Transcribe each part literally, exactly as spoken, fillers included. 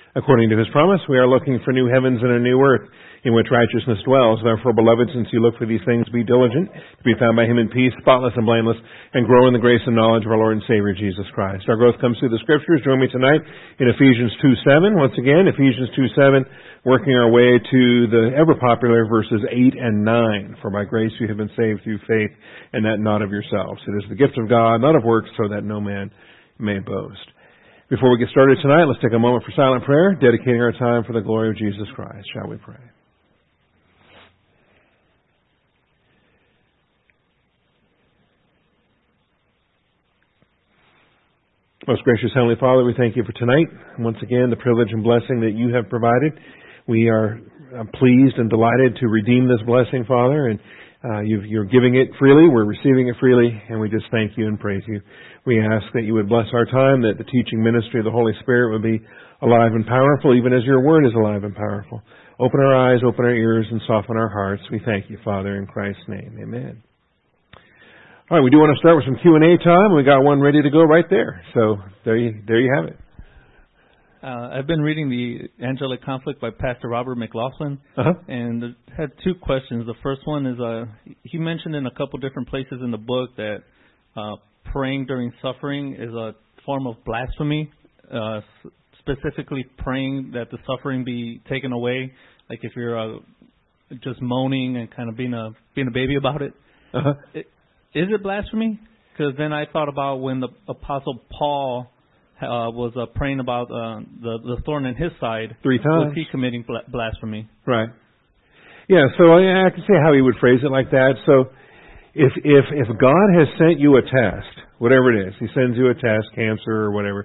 According to His promise, we are looking for new heavens and a new earth in which righteousness dwells. Therefore, beloved, since you look for these things, be diligent to be found by Him in peace, spotless and blameless, and grow in the grace and knowledge of our Lord and Savior, Jesus Christ. Our growth comes through the Scriptures. Join me tonight in Ephesians two seven. Once again, Ephesians two seven, working our way to the ever-popular verses eight and nine. For by grace you have been saved through faith, and that not of yourselves. It is the gift of God, not of works, so that no man may boast. Before we get started tonight, let's take a moment for silent prayer, dedicating our time for the glory of Jesus Christ. Shall we pray? Most gracious Heavenly Father, we thank you for tonight. Once again, the privilege and blessing that you have provided. We are pleased and delighted to redeem this blessing, Father, and uh, you've, you're giving it freely, we're receiving it freely, and we just thank you and praise you. We ask that you would bless our time, that the teaching ministry of the Holy Spirit would be alive and powerful, even as your word is alive and powerful. Open our eyes, open our ears, and soften our hearts. We thank you, Father, in Christ's name. Amen. All right, we do want to start with some Q and A time. We got one ready to go right there. So there you, there you have it. Uh, I've been reading The Angelic Conflict by Pastor Robert McLaughlin, uh-huh. and had two questions. The first one is, uh, he mentioned in a couple different places in the book that uh, praying during suffering is a form of blasphemy, uh, specifically praying that the suffering be taken away. Like if you're uh, just moaning and kind of being a being a baby about it. Uh-huh. it is it blasphemy? Because then I thought about when the Apostle Paul uh, was uh, praying about uh, the, the thorn in his side. Three times. Was he committing blasphemy? Right. Yeah, so I, I can see how he would phrase it like that. So if if if God has sent you a test, whatever it is, He sends you a test, cancer or whatever,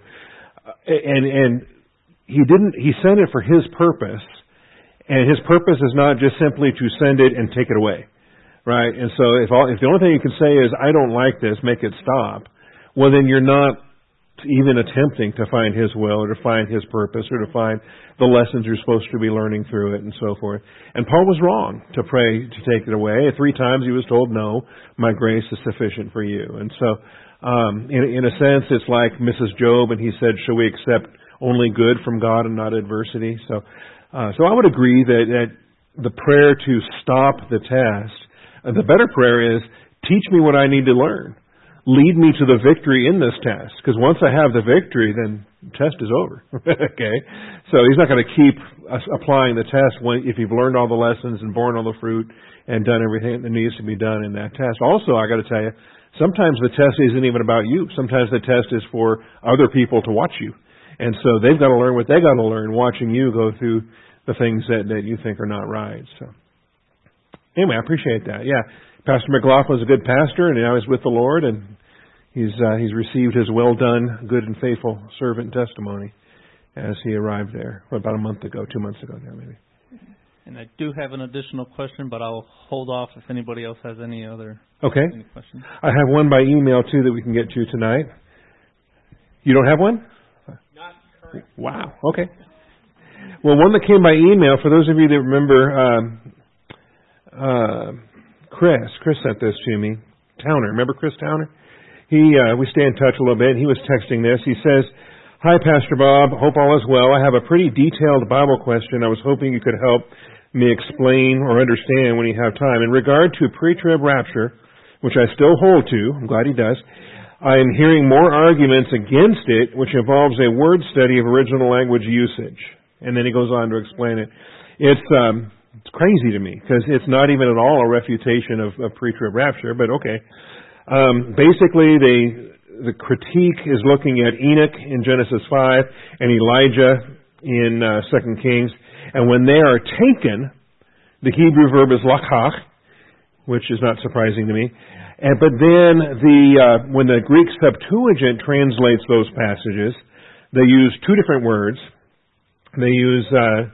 and and He didn't He sent it for His purpose, and His purpose is not just simply to send it and take it away, right? And so if all, if the only thing you can say is I don't like this, make it stop, well then you're not even attempting to find His will or to find His purpose or to find the lessons you're supposed to be learning through it and so forth. And Paul was wrong to pray to take it away. Three times he was told, no, my grace is sufficient for you. And so um, in, in a sense, it's like Missus Job, and he said, shall we accept only good from God and not adversity? So uh, so I would agree that, that the prayer to stop the test, uh, the better prayer is, teach me what I need to learn. Lead me to the victory in this test. Because once I have the victory, then the test is over. Okay? So He's not going to keep us applying the test when, if you've learned all the lessons and borne all the fruit and done everything that needs to be done in that test. Also, I got to tell you, sometimes the test isn't even about you. Sometimes the test is for other people to watch you. And so they've got to learn what they got to learn watching you go through the things that, that you think are not right. So anyway, I appreciate that. Yeah. Pastor McLaughlin is a good pastor, and now he's with the Lord, and he's uh, he's received his well done, good and faithful servant testimony as he arrived there well, about a month ago, two months ago now maybe. And I do have an additional question, but I'll hold off if anybody else has any other okay. any questions. I have one by email too that we can get to tonight. You don't have one? Not current. Wow. Okay. Well, one that came by email, for those of you that remember, um, uh, Chris, Chris sent this to me. Towner, remember Chris Towner? He, uh, we stay in touch a little bit, and he was texting this. He says, hi, Pastor Bob. Hope all is well. I have a pretty detailed Bible question. I was hoping you could help me explain or understand when you have time. In regard to pre-trib rapture, which I still hold to, I'm glad he does, I am hearing more arguments against it, which involves a word study of original language usage. And then he goes on to explain it. It's, um, It's crazy to me because it's not even at all a refutation of, of pre-trib rapture, but okay. Um, basically, they, the critique is looking at Enoch in Genesis five and Elijah in uh, Second Kings. And when they are taken, the Hebrew verb is lakach, which is not surprising to me. And, but then the uh, when the Greek Septuagint translates those passages, they use two different words. They use... Uh,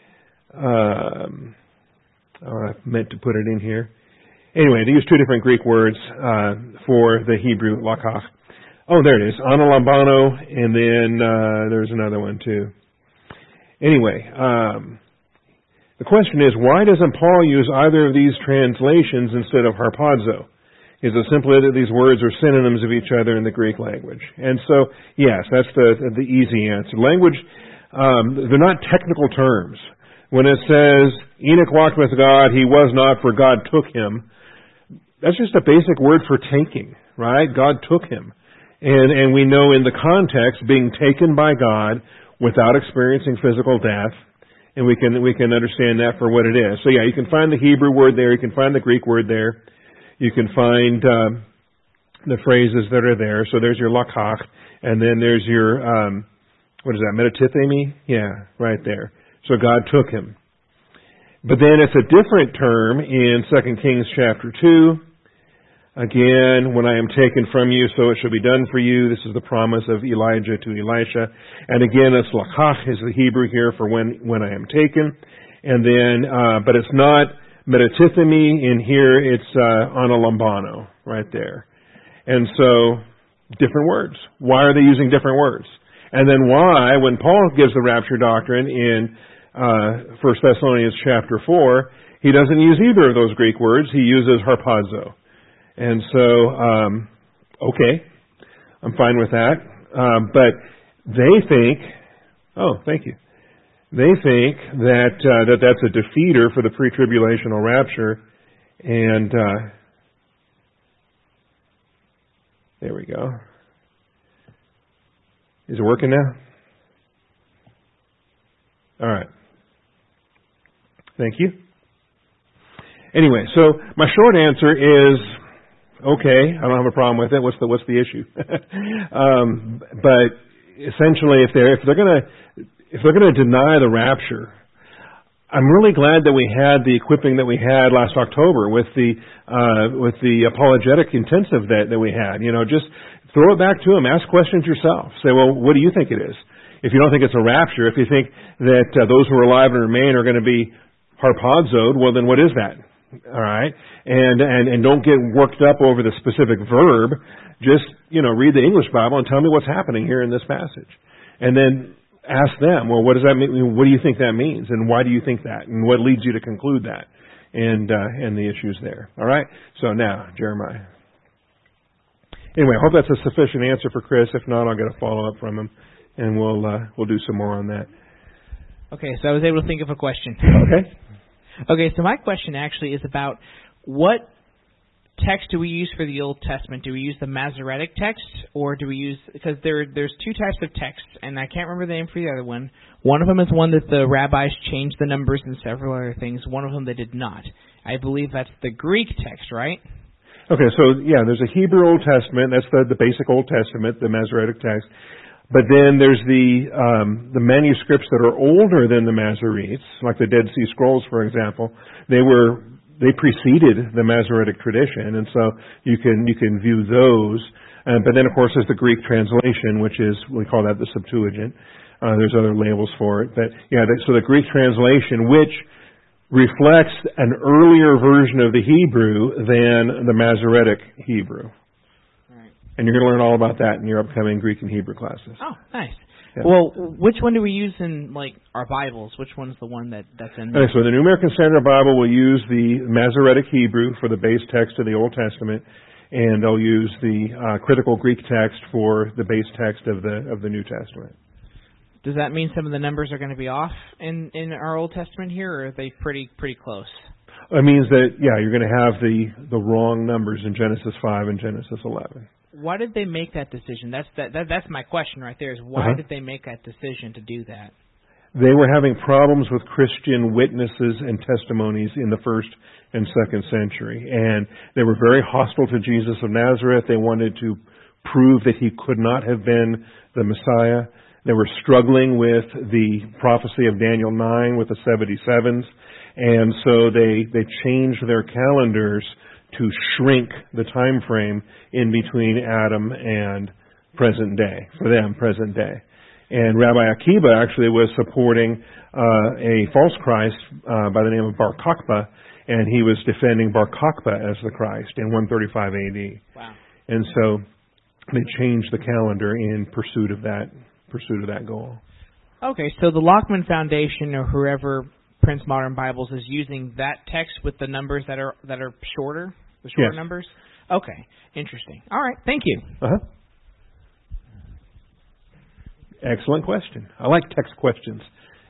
Um, oh, I meant to put it in here. Anyway, they use two different Greek words uh, for the Hebrew lakach. Oh, there it is, analambano, and then uh, there's another one too. Anyway, um, the question is, why doesn't Paul use either of these translations instead of harpazo? Is it simply that these words are synonyms of each other in the Greek language? And so, yes, that's the the easy answer. Language. um, they're not technical terms. When it says Enoch walked with God, he was not, for God took him. That's just a basic word for taking, right? God took him. And, and we know in the context, being taken by God without experiencing physical death, and we can, we can understand that for what it is. So yeah, you can find the Hebrew word there, you can find the Greek word there, you can find, um, the phrases that are there. So there's your lakach, and then there's your, um, what is that, metatithemi? Yeah, right there. So God took him. But then it's a different term in Second Kings chapter two. Again, when I am taken from you, so it shall be done for you. This is the promise of Elijah to Elisha. And again, it's lakach is the Hebrew here for when, when I am taken. And then, uh, but it's not metatithemi. In here, it's uh, analambano, right there. And so, different words. Why are they using different words? And then why, when Paul gives the rapture doctrine in uh, First Thessalonians chapter four, he doesn't use either of those Greek words. He uses harpazo. And so, um, okay, I'm fine with that. Um, but they think, oh, thank you. They think that uh, that that's a defeater for the pre-tribulational rapture. And uh, there we go. Is it working now? All right. Thank you. Anyway, so my short answer is, okay, I don't have a problem with it. What's the what's the issue? um, but essentially, if they're if they're gonna if they're gonna deny the rapture, I'm really glad that we had the equipping that we had last October with the uh, with the apologetic intensive that that we had. You know, just throw it back to them. Ask questions yourself. Say, well, what do you think it is? If you don't think it's a rapture, if you think that uh, those who are alive and remain are going to be harpazoed, well, then what is that? All right, and and and don't get worked up over the specific verb. Just you know, read the English Bible and tell me what's happening here in this passage, and then ask them, well, what does that mean? What do you think that means, and why do you think that, and what leads you to conclude that, and uh, and the issues there. All right. So now, Jeremiah. Anyway, I hope that's a sufficient answer for Chris. If not, I'll get a follow up from him, and we'll uh, we'll do some more on that. Okay, so I was able to think of a question. Okay. Okay, so my question actually is about what text do we use for the Old Testament? Do we use the Masoretic text, or do we use, because there there's two types of texts, and I can't remember the name for the other one. One of them is one that the rabbis changed the numbers and several other things. One of them they did not. I believe that's the Greek text, right? Okay, so yeah, there's a Hebrew Old Testament. That's the, the basic Old Testament, the Masoretic text. But then there's the um, the manuscripts that are older than the Masoretes, like the Dead Sea Scrolls, for example. They were they preceded the Masoretic tradition, and so you can you can view those. Uh, but then, of course, there's the Greek translation, which is we call that the Septuagint. Uh, there's other labels for it, but yeah. So the Greek translation, which reflects an earlier version of the Hebrew than the Masoretic Hebrew. And you're going to learn all about that in your upcoming Greek and Hebrew classes. Oh, nice. Yeah. Well, which one do we use in, like, our Bibles? Which one's the one that, that's in there? Okay, so the New American Standard Bible will use the Masoretic Hebrew for the base text of the Old Testament, and they'll use the uh, critical Greek text for the base text of the of the New Testament. Does that mean some of the numbers are going to be off in, in our Old Testament here, or are they pretty pretty close? It means that, yeah, you're going to have the, the wrong numbers in Genesis five and Genesis eleven. Why did they make that decision? That's that, that that's my question right there, is why uh-huh. did they make that decision to do that? They were having problems with Christian witnesses and testimonies in the first and second century. And they were very hostile to Jesus of Nazareth. They wanted to prove that he could not have been the Messiah. They were struggling with the prophecy of Daniel nine with the seventy sevens. And so they, they changed their calendars to shrink the time frame in between Adam and present day, for them, present day. And Rabbi Akiba actually was supporting uh, a false Christ uh, by the name of Bar Kokhba, and he was defending Bar Kokhba as the Christ in one thirty-five A D. Wow. And so they changed the calendar in pursuit of that pursuit of that goal. Okay, so the Lockman Foundation or whoever prints modern Bibles is using that text with the numbers that are that are shorter, the shorter yes. numbers? Okay, interesting. All right, thank you. Uh-huh. Excellent question. I like text questions.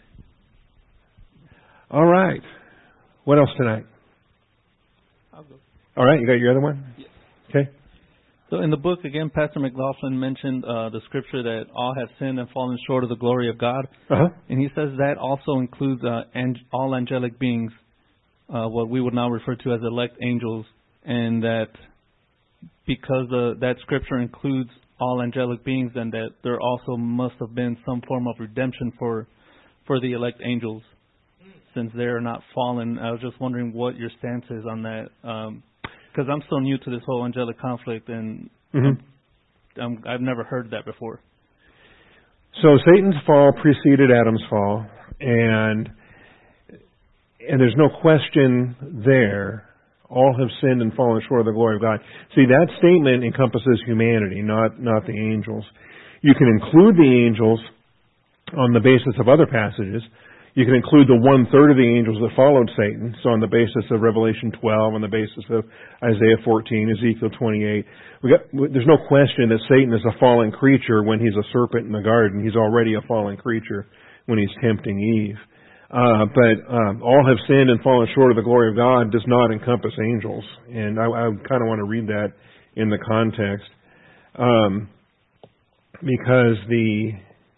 All right. What else tonight? I'll go. All right. You got your other one? Yes. Okay. So in the book, again, Pastor McLaughlin mentioned uh, the scripture that all have sinned and fallen short of the glory of God. Uh-huh. And he says that also includes uh, ang- all angelic beings, uh, what we would now refer to as elect angels, and that because uh, that scripture includes all angelic beings, then that there also must have been some form of redemption for for the elect angels, since they are not fallen. I was just wondering what your stance is on that. Um, Because I'm so new to this whole angelic conflict, and Mm-hmm. I'm, I've never heard that before. So Satan's fall preceded Adam's fall, and and there's no question there. All have sinned and fallen short of the glory of God. See, that statement encompasses humanity, not not the angels. You can include the angels on the basis of other passages. You can include the one-third of the angels that followed Satan, so on the basis of Revelation twelve, on the basis of Isaiah fourteen, Ezekiel twenty-eight. We got, there's no question that Satan is a fallen creature when he's a serpent in the garden. He's already a fallen creature when he's tempting Eve. Uh, but um, all have sinned and fallen short of the glory of God does not encompass angels. And I, I kind of want to read that in the context. Um, because the...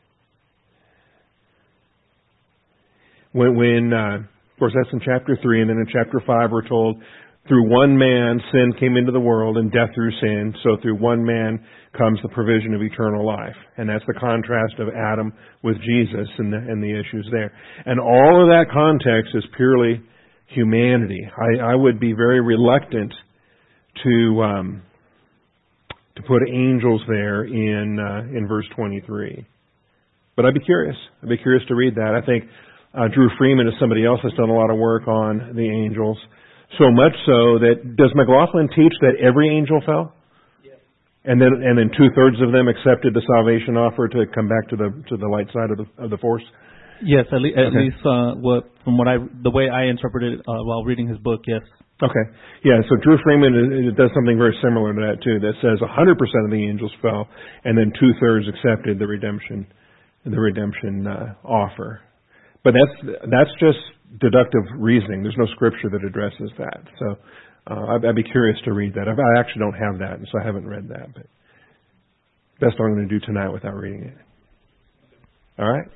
When, when uh, of course, that's in chapter three, and then in chapter five we're told, through one man sin came into the world, and death through sin. So through one man comes the provision of eternal life, and that's the contrast of Adam with Jesus and the, and the issues there. And all of that context is purely humanity. I, I would be very reluctant to um, to put angels there in uh, in verse twenty-three, but I'd be curious. I'd be curious to read that. I think. Uh, Drew Freeman is somebody else that's done a lot of work on the angels. So much so that, does McLaughlin teach that every angel fell? Yes. And then, and then two thirds of them accepted the salvation offer to come back to the to the light side of the of the force. Yes, at, le- at okay. least uh, what from what I the way I interpreted it uh, while reading his book. Yes. Okay. Yeah. So Drew Freeman it, it does something very similar to that too. That says one hundred percent of the angels fell, and then two thirds accepted the redemption, the redemption uh, offer. But that's that's just deductive reasoning. There's no scripture that addresses that. So uh, I'd, I'd be curious to read that. I actually don't have that, and so I haven't read that. But that's what I'm going to do tonight without reading it. All right?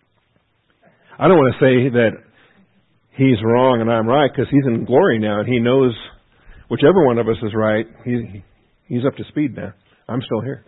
I don't want to say that he's wrong and I'm right, because he's in glory now, and he knows whichever one of us is right, he, he's up to speed now. I'm still here.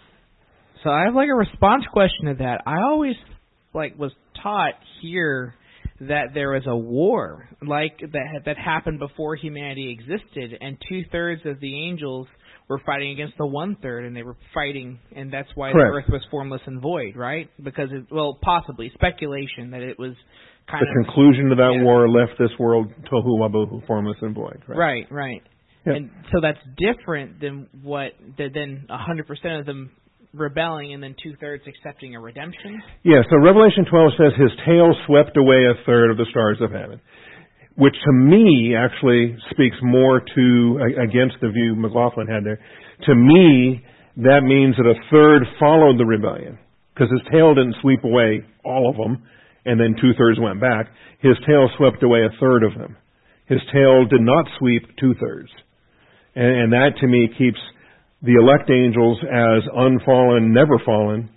So I have like a response question to that. I always like was taught here that there was a war like that that happened before humanity existed, and two thirds of the angels were fighting against the one third, and they were fighting, and that's why Correct. the earth was formless and void, right? Because it, well, possibly speculation that it was kind the of the conclusion to that yeah. war left this world tohu wabohu, formless and void. Right, right, right. Yeah. And so that's different than what than a hundred percent of them rebelling and then two-thirds accepting a redemption? Yeah, so Revelation twelve says his tail swept away a third of the stars of heaven, which to me actually speaks more to, against the view McLaughlin had there. To me, that means that a third followed the rebellion, because his tail didn't sweep away all of them, and then two-thirds went back. His tail swept away a third of them. His tail did not sweep two-thirds. And, and that, to me, keeps the elect angels as unfallen, never fallen,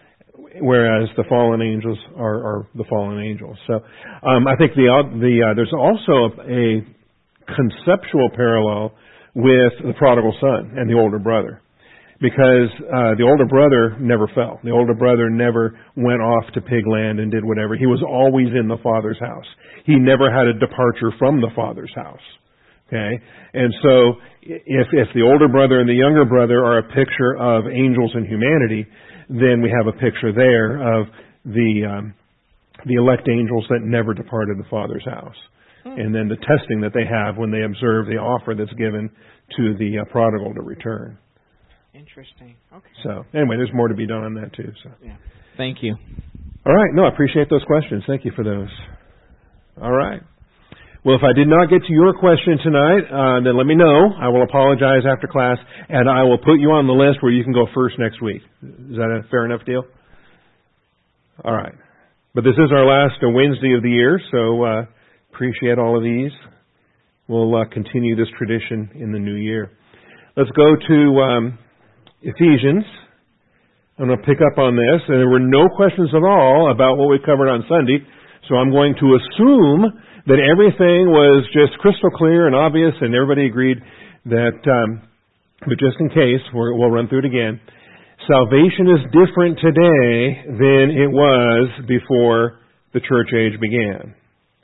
whereas the fallen angels are, are the fallen angels. So um, I think the the uh, there's also a, a conceptual parallel with the prodigal son and the older brother, because uh, the older brother never fell. The older brother never went off to pig land and did whatever. He was always in the Father's house. He never had a departure from the Father's house. Okay, and so if if the older brother and the younger brother are a picture of angels and humanity, then we have a picture there of the um, the elect angels that never departed the Father's house, hmm. and then the testing that they have when they observe the offer that's given to the uh, prodigal to return. Interesting. Okay. So anyway, there's more to be done on that too. So yeah. Thank you. All right. No, I appreciate those questions. Thank you for those. All right. Well, if I did not get to your question tonight, uh, then let me know. I will apologize after class, and I will put you on the list where you can go first next week. Is that a fair enough deal? All right. But this is our last uh, Wednesday of the year, so uh, appreciate all of these. We'll uh, continue this tradition in the new year. Let's go to um, Ephesians. I'm going to pick up on this, and there were no questions at all about what we covered on Sunday, so I'm going to assume that everything was just crystal clear and obvious, and everybody agreed that, um, but just in case, we're, we'll run through it again. Salvation is different today than it was before the church age began.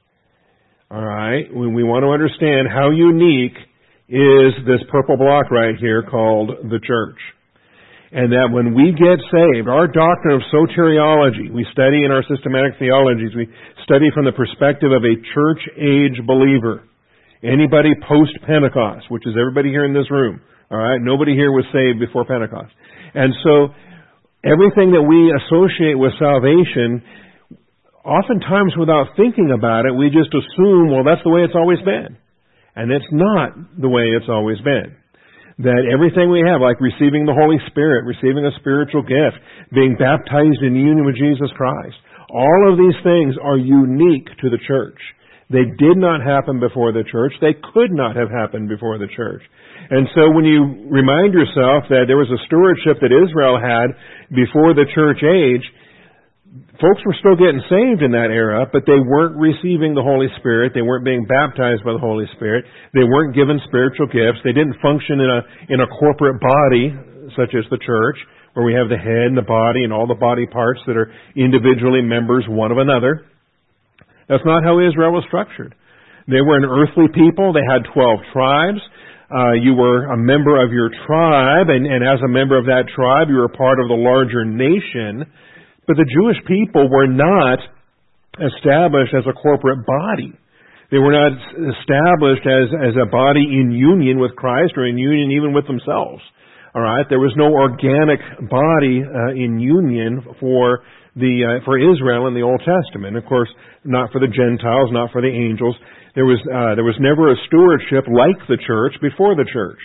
All right? We, we want to understand how unique is this purple block right here called the church. And that when we get saved, our doctrine of soteriology, we study in our systematic theologies, we study from the perspective of a church-age believer. Anybody post-Pentecost, which is everybody here in this room. All right? Nobody here was saved before Pentecost. And so everything that we associate with salvation, oftentimes without thinking about it, we just assume, well, that's the way it's always been. And it's not the way it's always been. That everything we have, like receiving the Holy Spirit, receiving a spiritual gift, being baptized in union with Jesus Christ, all of these things are unique to the church. They did not happen before the church. They could not have happened before the church. And so when you remind yourself that there was a stewardship that Israel had before the church age, folks were still getting saved in that era, but they weren't receiving the Holy Spirit. They weren't being baptized by the Holy Spirit. They weren't given spiritual gifts. They didn't function in a in a corporate body such as the church, where we have the head and the body and all the body parts that are individually members one of another. That's not how Israel was structured. They were an earthly people. They had twelve tribes. Uh, you were a member of your tribe, and, and as a member of that tribe, you were part of the larger nation. But the Jewish people were not established as a corporate body. They were not established as, as a body in union with Christ or in union even with themselves. All right? There was no organic body uh, in union for the uh, for Israel in the Old Testament. Of course, not for the Gentiles, not for the angels. There was uh, there was never a stewardship like the church before the church.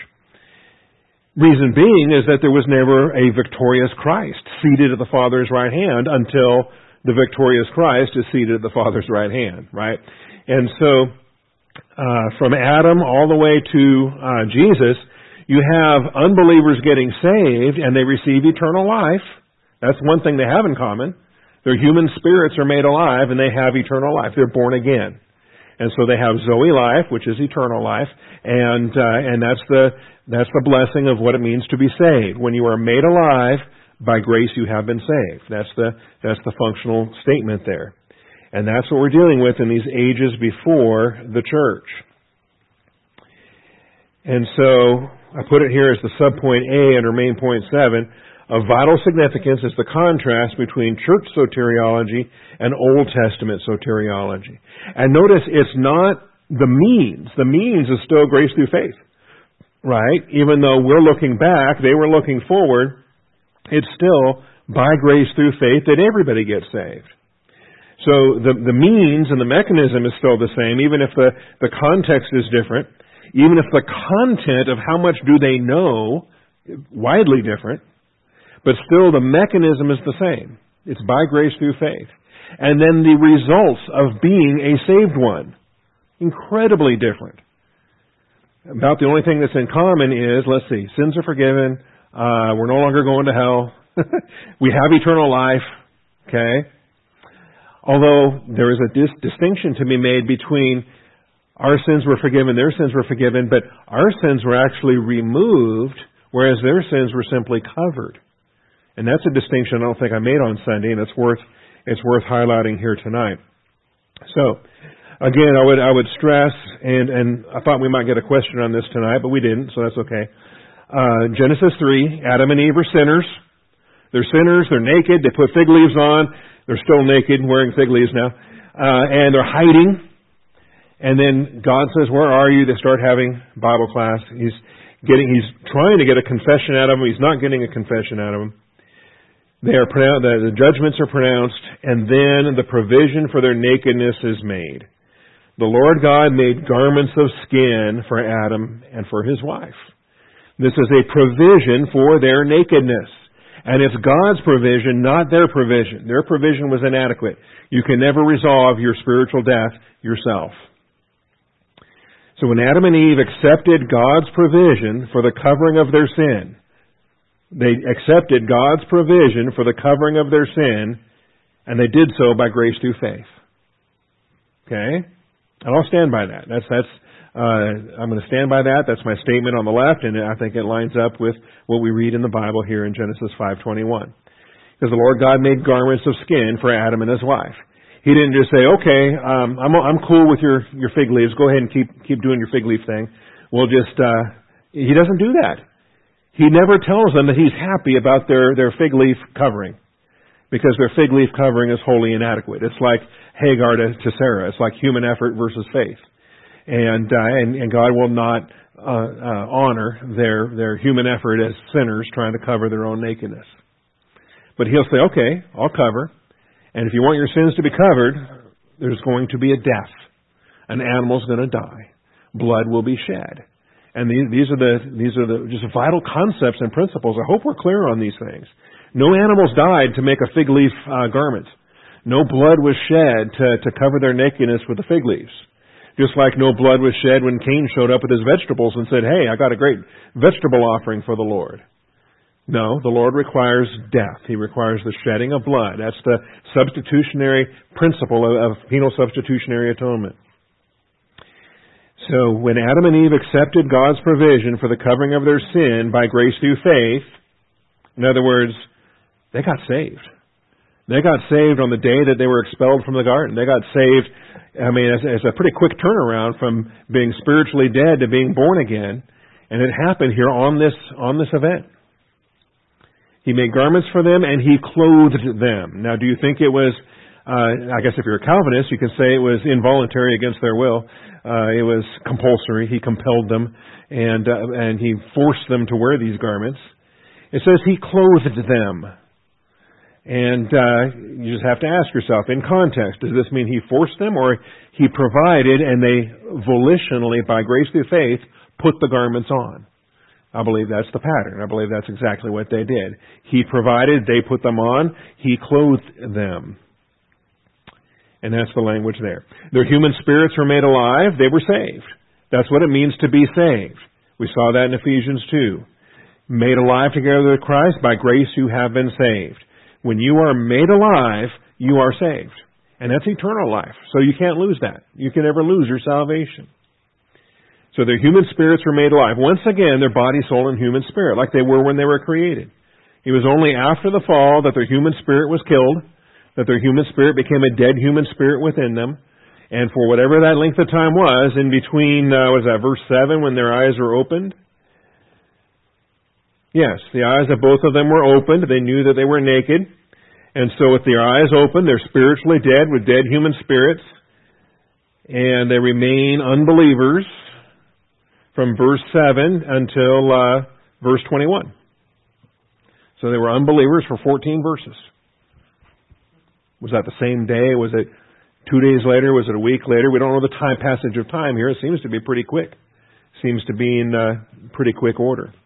Reason being is that there was never a victorious Christ seated at the Father's right hand until the victorious Christ is seated at the Father's right hand, right? And so, uh, from Adam all the way to uh, Jesus, you have unbelievers getting saved and they receive eternal life. That's one thing they have in common. Their human spirits are made alive and they have eternal life. They're born again. And so they have Zoe life, which is eternal life, and uh, and that's the that's the blessing of what it means to be saved. When you are made alive, by grace you have been saved. That's the that's the functional statement there. And that's what we're dealing with in these ages before the church. And so I put it here as the subpoint A under main point seven. Of vital significance is the contrast between church soteriology and Old Testament soteriology. And notice it's not the means. The means is still grace through faith, right? Even though we're looking back, they were looking forward, it's still by grace through faith that everybody gets saved. So the, the means and the mechanism is still the same, even if the, the context is different, even if the content of how much do they know is widely different. But still, the mechanism is the same. It's by grace through faith. And then the results of being a saved one. Incredibly different. About the only thing that's in common is, let's see, sins are forgiven. Uh, we're no longer going to hell. We have eternal life. Okay? Although there is a dis- distinction to be made between our sins were forgiven, their sins were forgiven, but our sins were actually removed, whereas their sins were simply covered. And that's a distinction I don't think I made on Sunday, and it's worth it's worth highlighting here tonight. So, again, I would I would stress, and, and I thought we might get a question on this tonight, but we didn't, so that's okay. Uh, Genesis three, Adam and Eve are sinners. They're sinners, they're naked, they put fig leaves on, they're still naked, wearing fig leaves now, uh, and they're hiding. And then God says, where are you? They start having Bible class. He's getting, he's trying to get a confession out of them. He's not getting a confession out of them. They are pronounced, the judgments are pronounced, and then the provision for their nakedness is made. The Lord God made garments of skin for Adam and for his wife. This is a provision for their nakedness. And it's God's provision, not their provision. Their provision was inadequate. You can never resolve your spiritual death yourself. So when Adam and Eve accepted God's provision for the covering of their sin, they accepted God's provision for the covering of their sin, and they did so by grace through faith. Okay? And I'll stand by that. That's, that's, uh, I'm going to stand by that. That's my statement on the left, and I think it lines up with what we read in the Bible here in Genesis five twenty-one. Because the Lord God made garments of skin for Adam and his wife. He didn't just say, okay, um, I'm, I'm cool with your, your fig leaves. Go ahead and keep, keep doing your fig leaf thing. We'll just, uh, he doesn't do that. He never tells them that he's happy about their, their fig leaf covering, because their fig leaf covering is wholly inadequate. It's like Hagar to, to Sarah. It's like human effort versus faith. And, uh, and, and God will not uh, uh, honor their, their human effort as sinners trying to cover their own nakedness. But he'll say, okay, I'll cover. And if you want your sins to be covered, there's going to be a death. An animal's going to die. Blood will be shed. And these, these are the these are the just vital concepts and principles. I hope we're clear on these things. No animals died to make a fig leaf uh, garment. No blood was shed to, to cover their nakedness with the fig leaves. Just like no blood was shed when Cain showed up with his vegetables and said, hey, I got a great vegetable offering for the Lord. No, the Lord requires death. He requires the shedding of blood. That's the substitutionary principle of, of penal substitutionary atonement. So when Adam and Eve accepted God's provision for the covering of their sin by grace through faith, in other words, they got saved. They got saved on the day that they were expelled from the garden. They got saved, I mean, it's, it's a pretty quick turnaround from being spiritually dead to being born again. And it happened here on this, on this event. He made garments for them and He clothed them. Now, do you think it was, uh, I guess if you're a Calvinist, you can say it was involuntary against their will. Uh, it was compulsory. He compelled them and, uh, and He forced them to wear these garments. It says He clothed them. And uh, you just have to ask yourself, in context, does this mean He forced them, or He provided and they volitionally, by grace through faith, put the garments on? I believe that's the pattern. I believe that's exactly what they did. He provided, they put them on, He clothed them. And that's the language there. Their human spirits were made alive, they were saved. That's what it means to be saved. We saw that in Ephesians two. Made alive together with Christ, by grace you have been saved. When you are made alive, you are saved. And that's eternal life. So you can't lose that. You can never lose your salvation. So their human spirits were made alive. Once again, their body, soul, and human spirit, like they were when they were created. It was only after the fall that their human spirit was killed, that their human spirit became a dead human spirit within them. And for whatever that length of time was, in between, uh, was that verse seven, when their eyes were opened? Yes, the eyes of both of them were opened. They knew that they were naked. And so with their eyes open, they're spiritually dead with dead human spirits. And they remain unbelievers from verse seven until uh, verse twenty-one. So they were unbelievers for fourteen verses. Was that the same day? Was it two days later? Was it a week later? We don't know the time passage of time here. It seems to be pretty quick. Seems to be in uh, pretty quick order.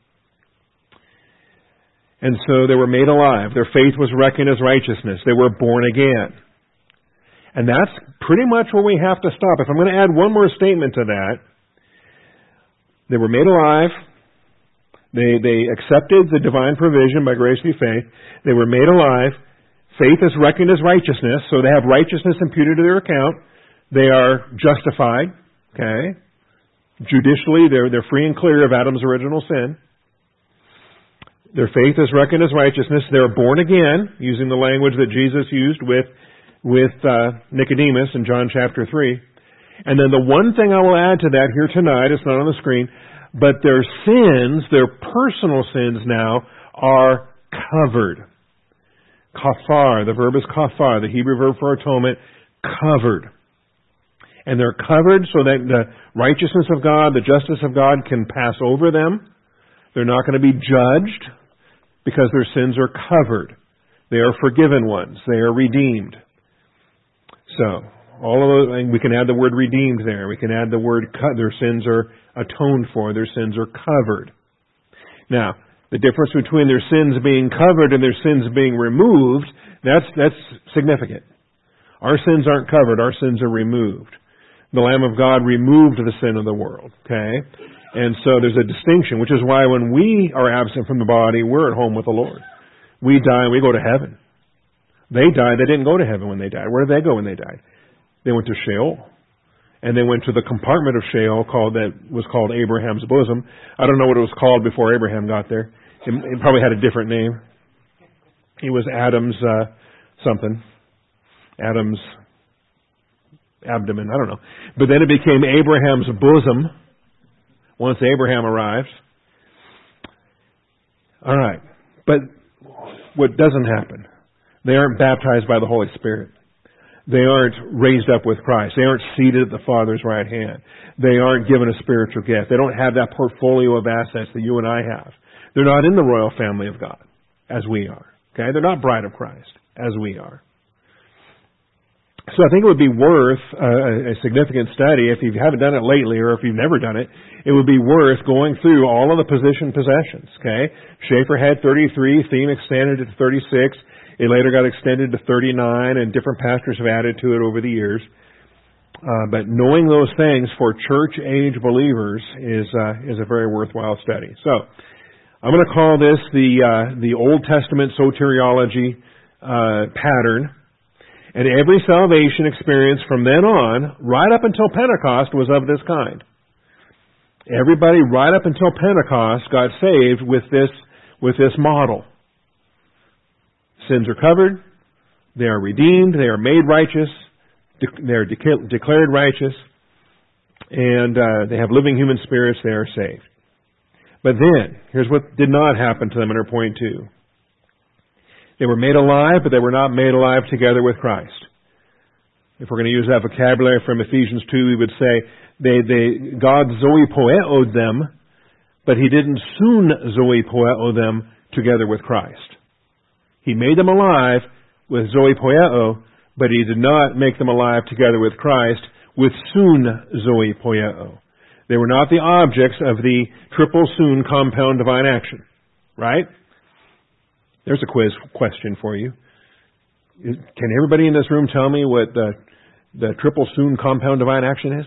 And so they were made alive. Their faith was reckoned as righteousness. They were born again. And that's pretty much where we have to stop. If I'm going to add one more statement to that, they were made alive. They, they accepted the divine provision by grace through faith. They were made alive. Faith is reckoned as righteousness, so they have righteousness imputed to their account. They are justified. Okay? Judicially, they're, they're free and clear of Adam's original sin. Their faith is reckoned as righteousness. They're born again, using the language that Jesus used with with uh, Nicodemus in John chapter three. And then the one thing I will add to that here tonight, it's not on the screen, but their sins, their personal sins now, are covered. Kafar, the verb is kafar, the Hebrew verb for atonement, covered. And they're covered so that the righteousness of God, the justice of God can pass over them. They're not going to be judged because their sins are covered. They are forgiven ones. They are redeemed. So, all of those, and we can add the word redeemed there. We can add the word cut. Their sins are atoned for. Their sins are covered. Now, The difference between their sins being covered and their sins being removed, that's, that's significant. Our sins aren't covered, our sins are removed. The Lamb of God removed the sin of the world, okay? And so there's a distinction, which is why when we are absent from the body, we're at home with the Lord. We die and we go to heaven. They died, they didn't go to heaven when they died. Where did they go when they died? They went to Sheol. And they went to the compartment of Sheol called that was called Abraham's bosom. I don't know what it was called before Abraham got there. It, it probably had a different name. It was Adam's uh, something. Adam's abdomen. I don't know. But then it became Abraham's bosom once Abraham arrived. All right. But what doesn't happen, they aren't baptized by the Holy Spirit. They aren't raised up with Christ. They aren't seated at the Father's right hand. They aren't given a spiritual gift. They don't have that portfolio of assets that you and I have. They're not in the royal family of God, as we are. Okay? They're not bride of Christ, as we are. So I think it would be worth uh, a significant study, if you haven't done it lately or if you've never done it, it would be worth going through all of the position possessions. Okay? Schaefer had thirty-three, Thiem extended it to thirty-six. It later got extended to thirty-nine, and different pastors have added to it over the years. Uh, but knowing those things for church-age believers is uh, is a very worthwhile study. So I'm going to call this the uh, the Old Testament soteriology uh, pattern. And every salvation experience from then on, right up until Pentecost, was of this kind. Everybody right up until Pentecost got saved with this with this model. Sins are covered, they are redeemed, they are made righteous, de- they are de- declared righteous, and uh, they have living human spirits, they are saved. But then, here's what did not happen to them under point two. They were made alive, but they were not made alive together with Christ. If we're going to use that vocabulary from Ephesians two, we would say they, they, God zoe poeoed them, but He didn't soon zoe poeo them together with Christ. He made them alive with zoe poeo, but He did not make them alive together with Christ with soon zoe poeo. They were not the objects of the triple soon compound divine action. Right? There's a quiz question for you. Can everybody in this room tell me what the, the triple soon compound divine action is?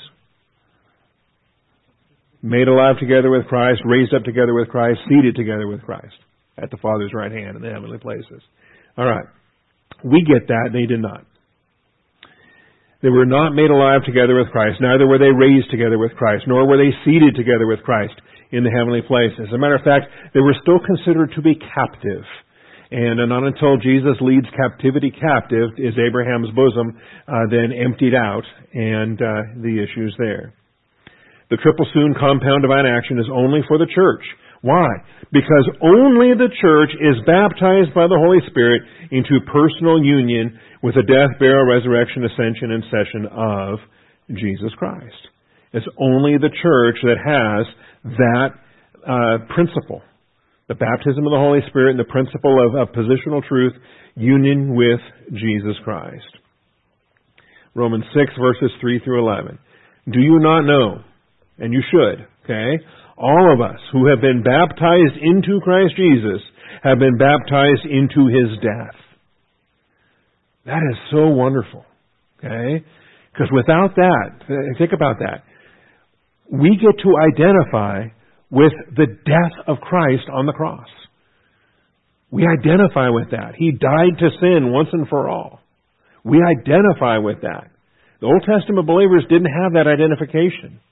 Made alive together with Christ, raised up together with Christ, seated together with Christ at the Father's right hand in the heavenly places. All right. We get that. They did not. They were not made alive together with Christ. Neither were they raised together with Christ, nor were they seated together with Christ in the heavenly places. As a matter of fact, they were still considered to be captive. And not until Jesus leads captivity captive is Abraham's bosom uh, then emptied out, and uh, the issue's there. The triple soon compound divine action is only for the church. Why? Because only the church is baptized by the Holy Spirit into personal union with the death, burial, resurrection, ascension, and session of Jesus Christ. It's only the church that has that uh, principle. The baptism of the Holy Spirit and the principle of, of positional truth, union with Jesus Christ. Romans six, verses three through eleven. Do you not know, and you should, okay, all of us who have been baptized into Christ Jesus have been baptized into His death. That is so wonderful, okay? Because without that, think about that, we get to identify with the death of Christ on the cross. We identify with that. He died to sin once and for all. We identify with that. The Old Testament believers didn't have that identification.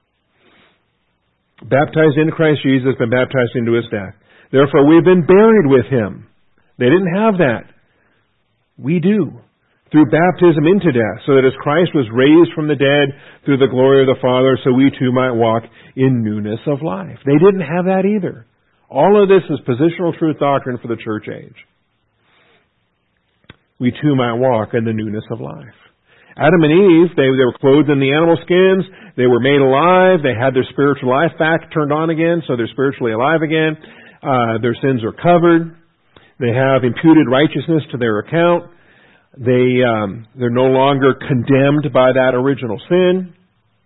Baptized into Christ Jesus, been baptized into His death. Therefore, we've been buried with Him. They didn't have that. We do. Through baptism into death, so that as Christ was raised from the dead through the glory of the Father, so we too might walk in newness of life. They didn't have that either. All of this is positional truth doctrine for the church age. We too might walk in the newness of life. Adam and Eve, they, they were clothed in the animal skins. They were made alive. They had their spiritual life back turned on again, so they're spiritually alive again. Uh, their sins are covered. They have imputed righteousness to their account. They, um, they're no longer condemned by that original sin,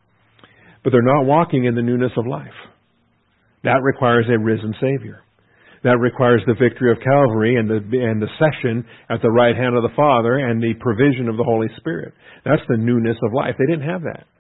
but they're not walking in the newness of life. That requires a risen Savior. That requires the victory of Calvary and the and the session at the right hand of the Father and the provision of the Holy Spirit. That's the newness of life. They didn't have that.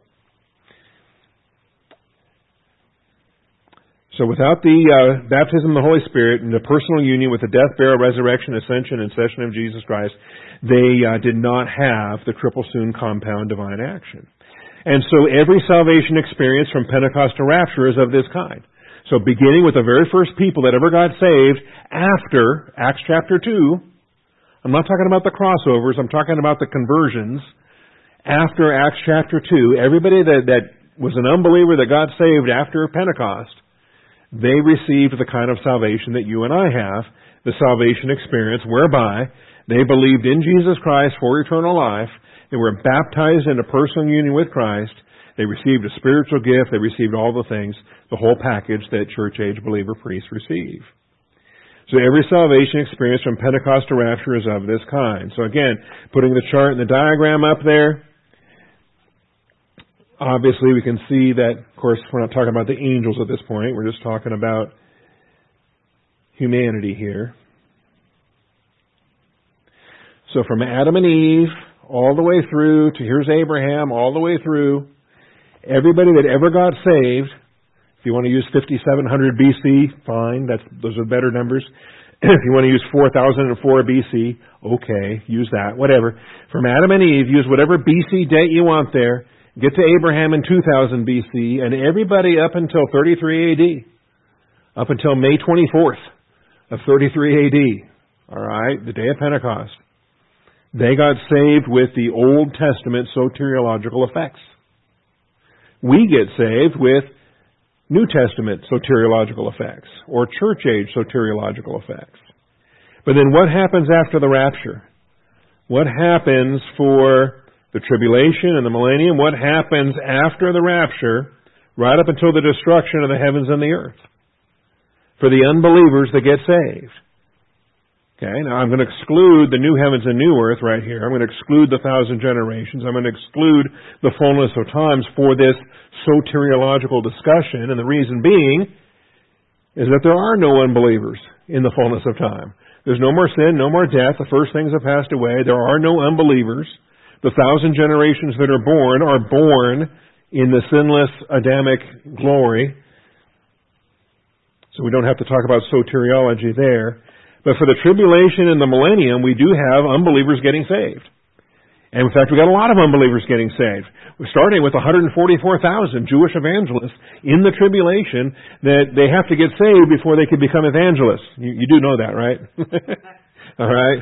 So without the uh, baptism of the Holy Spirit and the personal union with the death, burial, resurrection, ascension, and session of Jesus Christ, they uh, did not have the triple soon compound divine action. And so every salvation experience from Pentecost to rapture is of this kind. So beginning with the very first people that ever got saved after Acts chapter two, I'm not talking about the crossovers, I'm talking about the conversions. After Acts chapter two, everybody that, that was an unbeliever that got saved after Pentecost, they received the kind of salvation that you and I have, the salvation experience whereby they believed in Jesus Christ for eternal life, they were baptized into personal union with Christ, they received a spiritual gift, they received all the things, the whole package that church-age believer priests receive. So every salvation experience from Pentecost to rapture is of this kind. So again, putting the chart and the diagram up there, obviously we can see that, of course, we're not talking about the angels at this point, we're just talking about humanity here. So from Adam and Eve, all the way through to here's Abraham, all the way through, everybody that ever got saved, if you want to use fifty-seven hundred B C, fine, that's, those are better numbers. If you want to use four thousand four B C, okay, use that, whatever. From Adam and Eve, use whatever B C date you want there. Get to Abraham in two thousand B C, and everybody up until thirty-three A D, up until May twenty-fourth of thirty-three A D, all right, the day of Pentecost, they got saved with the Old Testament soteriological effects. We get saved with New Testament soteriological effects, or church age soteriological effects. But then what happens after the rapture? What happens for the tribulation and the millennium? What happens after the rapture, right up until the destruction of the heavens and the earth? For the unbelievers that get saved. Okay, now I'm going to exclude the new heavens and new earth right here. I'm going to exclude the thousand generations. I'm going to exclude the fullness of times for this soteriological discussion. And the reason being is that there are no unbelievers in the fullness of time. There's no more sin, no more death. The first things have passed away. There are no unbelievers. The thousand generations that are born are born in the sinless Adamic glory. So we don't have to talk about soteriology there. But for the tribulation and the millennium, we do have unbelievers getting saved. And in fact, we got a lot of unbelievers getting saved. We're starting with one hundred forty-four thousand Jewish evangelists in the tribulation that they have to get saved before they can become evangelists. You, you do know that, right? All right.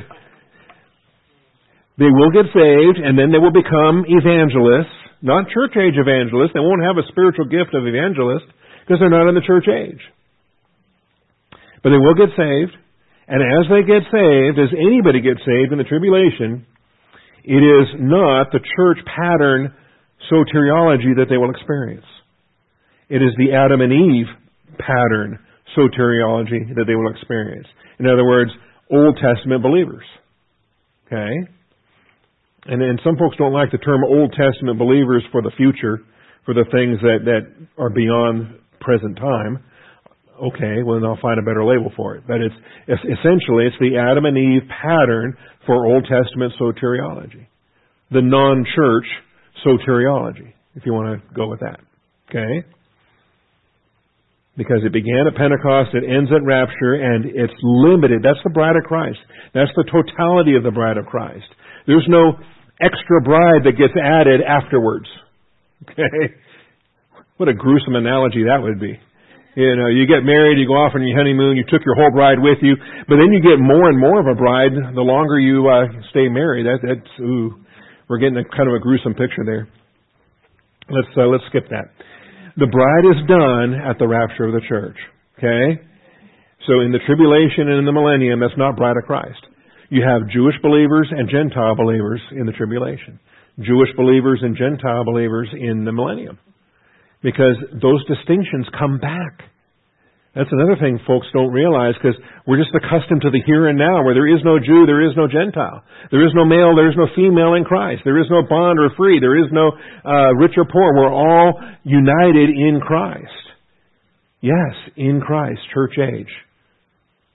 They will get saved, and then they will become evangelists, not church age evangelists. They won't have a spiritual gift of evangelist because they're not in the church age. But they will get saved. And as they get saved, as anybody gets saved in the tribulation, it is not the church pattern soteriology that they will experience. It is the Adam and Eve pattern soteriology that they will experience. In other words, Old Testament believers. Okay? And then some folks don't like the term Old Testament believers for the future, for the things that, that are beyond present time. Okay, well then I'll find a better label for it. But it's, it's essentially it's the Adam and Eve pattern for Old Testament soteriology. The non-church soteriology, if you want to go with that. Okay? Because it began at Pentecost, it ends at rapture, and it's limited. That's the bride of Christ. That's the totality of the bride of Christ. There's no extra bride that gets added afterwards. Okay? What a gruesome analogy that would be. You know, you get married, you go off on your honeymoon, you took your whole bride with you, but then you get more and more of a bride the longer you uh, stay married. That, that's, ooh, we're getting a kind of a gruesome picture there. Let's uh, let's skip that. The bride is done at the rapture of the church. Okay? So in the tribulation and in the millennium, that's not bride of Christ. You have Jewish believers and Gentile believers in the tribulation. Jewish believers and Gentile believers in the millennium. Because those distinctions come back. That's another thing folks don't realize, because we're just accustomed to the here and now, where there is no Jew, there is no Gentile. There is no male, there is no female in Christ. There is no bond or free. There is no uh, rich or poor. We're all united in Christ. Yes, in Christ, church age.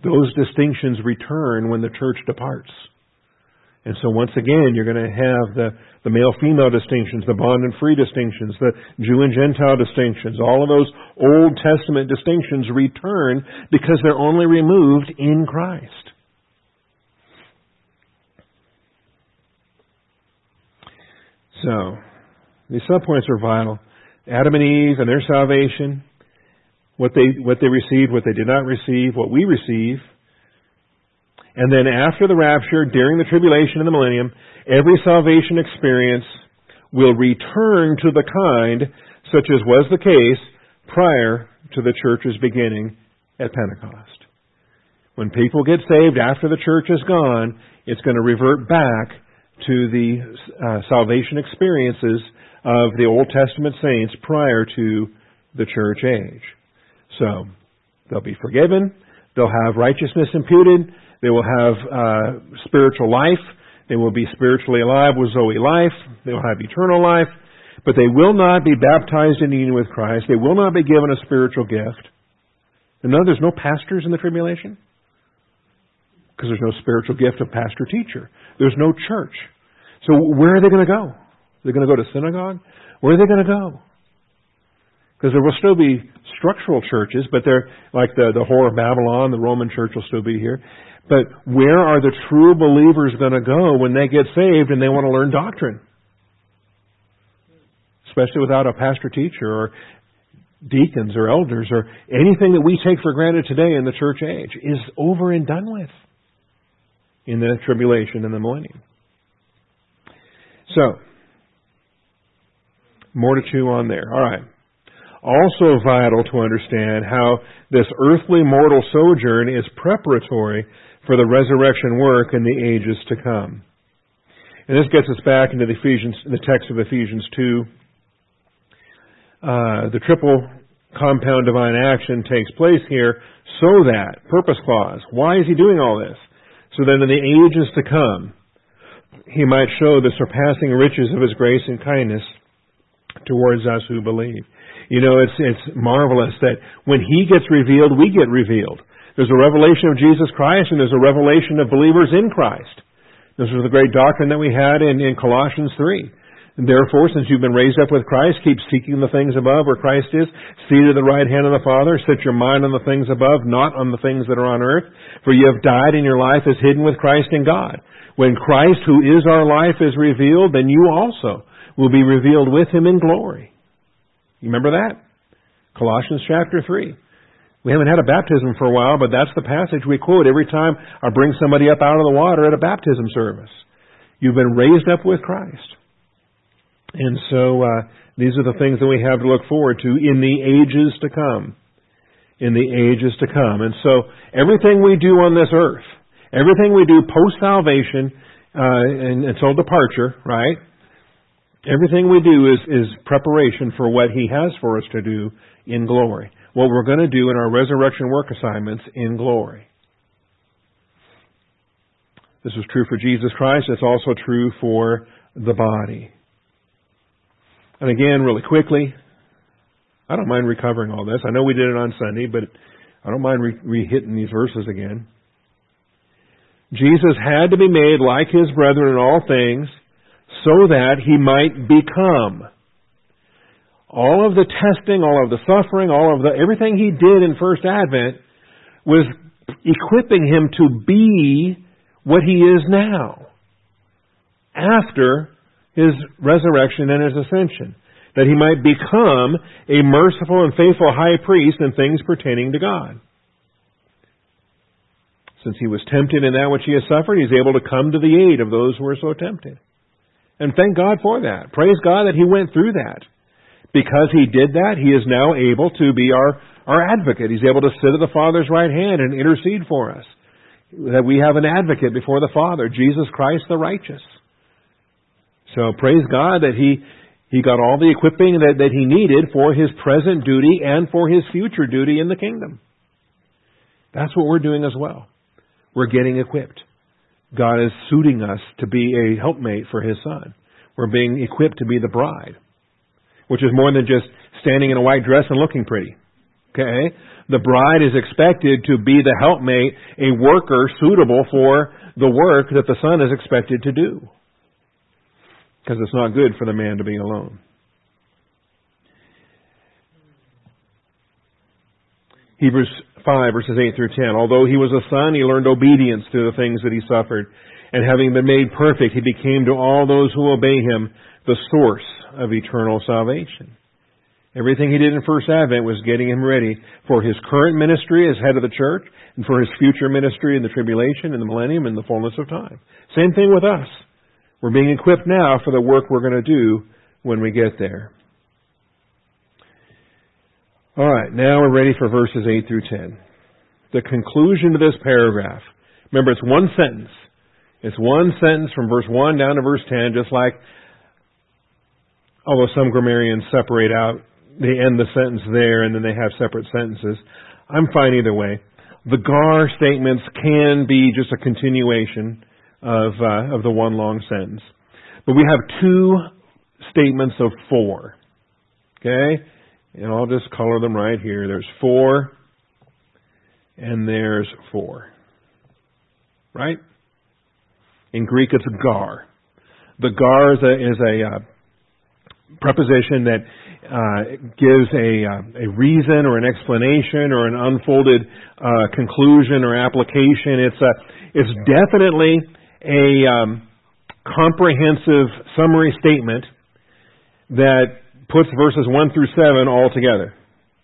those distinctions return when the church departs. And so once again, you're going to have the, the male-female distinctions, the bond and free distinctions, the Jew and Gentile distinctions. All of those Old Testament distinctions return because they're only removed in Christ. So, these subpoints are vital. Adam and Eve and their salvation, what they what they received, what they did not receive, what we receive. And then after the rapture, during the tribulation and the millennium, every salvation experience will return to the kind such as was the case prior to the church's beginning at Pentecost. When people get saved after the church is gone, it's going to revert back to the uh, salvation experiences of the Old Testament saints prior to the church age. So, they'll be forgiven, they'll have righteousness imputed, they will have uh, spiritual life, they will be spiritually alive with Zoe life, they will have eternal life, but they will not be baptized in union with Christ, they will not be given a spiritual gift. And no, there's no pastors in the tribulation, because there's no spiritual gift of pastor-teacher. There's no church. So where are they going to go? They're going to go to synagogue? Where are they going to go? Because there will still be structural churches, but they're like the, the whore of Babylon, the Roman church will still be here. But where are the true believers going to go when they get saved and they want to learn doctrine? Especially without a pastor-teacher or deacons or elders or anything that we take for granted today in the church age is over and done with in the tribulation and the millennium. So, more to chew on there. All right. Also vital to understand how this earthly mortal sojourn is preparatory for the resurrection work in the ages to come. And this gets us back into the Ephesians, the text of Ephesians two. Uh, the triple compound divine action takes place here so that, purpose clause, why is he doing all this? So that in the ages to come, he might show the surpassing riches of his grace and kindness towards us who believe. You know, it's it's marvelous that when he gets revealed, we get revealed. There's a revelation of Jesus Christ and there's a revelation of believers in Christ. This was the great doctrine that we had in, in Colossians three. And therefore, since you've been raised up with Christ, keep seeking the things above where Christ is, seated at the right hand of the Father. Set your mind on the things above, not on the things that are on earth. For you have died and your life is hidden with Christ in God. When Christ, who is our life, is revealed, then you also will be revealed with him in glory. You remember that? Colossians chapter three. We haven't had a baptism for a while, but that's the passage we quote every time I bring somebody up out of the water at a baptism service. You've been raised up with Christ. And so uh, these are the things that we have to look forward to in the ages to come. In the ages to come. And so everything we do on this earth, everything we do post-salvation uh, and, until departure, right? Everything we do is, is preparation for what he has for us to do in glory. What we're going to do in our resurrection work assignments in glory. This is true for Jesus Christ. It's also true for the body. And again, really quickly, I don't mind recovering all this. I know we did it on Sunday, but I don't mind re- re-hitting these verses again. Jesus had to be made like his brethren in all things so that he might become. All of the testing, all of the suffering, all of the everything he did in First Advent was equipping him to be what he is now after his resurrection and his ascension, that he might become a merciful and faithful high priest in things pertaining to God. Since he was tempted in that which he has suffered, he's able to come to the aid of those who are so tempted. And thank God for that. Praise God that he went through that. Because he did that, he is now able to be our, our advocate. He's able to sit at the Father's right hand and intercede for us. That we have an advocate before the Father, Jesus Christ the righteous. So praise God that he he got all the equipping that, that he needed for his present duty and for his future duty in the kingdom. That's what we're doing as well. We're getting equipped. God is suiting us to be a helpmate for his Son. We're being equipped to be the bride, which is more than just standing in a white dress and looking pretty. Okay? The bride is expected to be the helpmate, a worker suitable for the work that the son is expected to do. Because it's not good for the man to be alone. Hebrews five, verses eight through ten. Although he was a son, he learned obedience to the things that he suffered. And having been made perfect, he became to all those who obey him the source of eternal salvation. Everything he did in First Advent was getting him ready for his current ministry as head of the church and for his future ministry in the tribulation, in the millennium, and the fullness of time. Same thing with us. We're being equipped now for the work we're going to do when we get there. All right, now we're ready for verses eight through ten. The conclusion to this paragraph. Remember, it's one sentence. It's one sentence from verse one down to verse ten, just like, although some grammarians separate out, they end the sentence there and then they have separate sentences. I'm fine either way. The Gar statements can be just a continuation of uh, of the one long sentence. But we have two statements of four. Okay? And I'll just color them right here. There's four, and there's four. Right? In Greek, it's gar. The gar is a, is a uh, preposition that uh, gives a, uh, a reason or an explanation or an unfolded uh, conclusion or application. It's a, it's definitely a um, comprehensive summary statement that puts verses one through seven all together.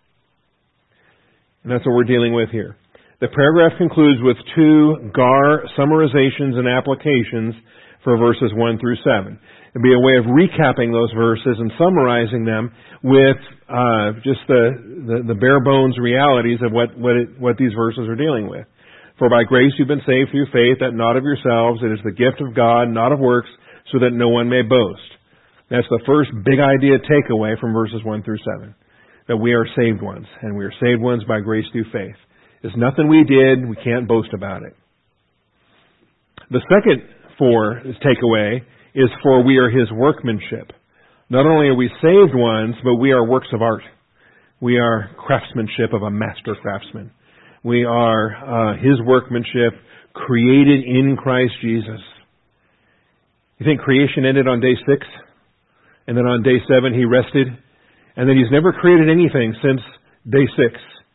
And that's what we're dealing with here. The paragraph concludes with two gar summarizations and applications for verses one through seven. It'll be a way of recapping those verses and summarizing them with uh, just the, the, the bare bones realities of what, what, it, what these verses are dealing with. For by grace you've been saved through faith, that not of yourselves, it is the gift of God, not of works, so that no one may boast. That's the first big idea takeaway from verses one through seven. That we are saved ones, and we are saved ones by grace through faith. It's nothing we did, we can't boast about it. The second for this takeaway is for we are His workmanship. Not only are we saved ones, but we are works of art. We are craftsmanship of a master craftsman. We are uh, His workmanship, created in Christ Jesus. You think creation ended on day six? And then on day seven He rested? And then He's never created anything since day six.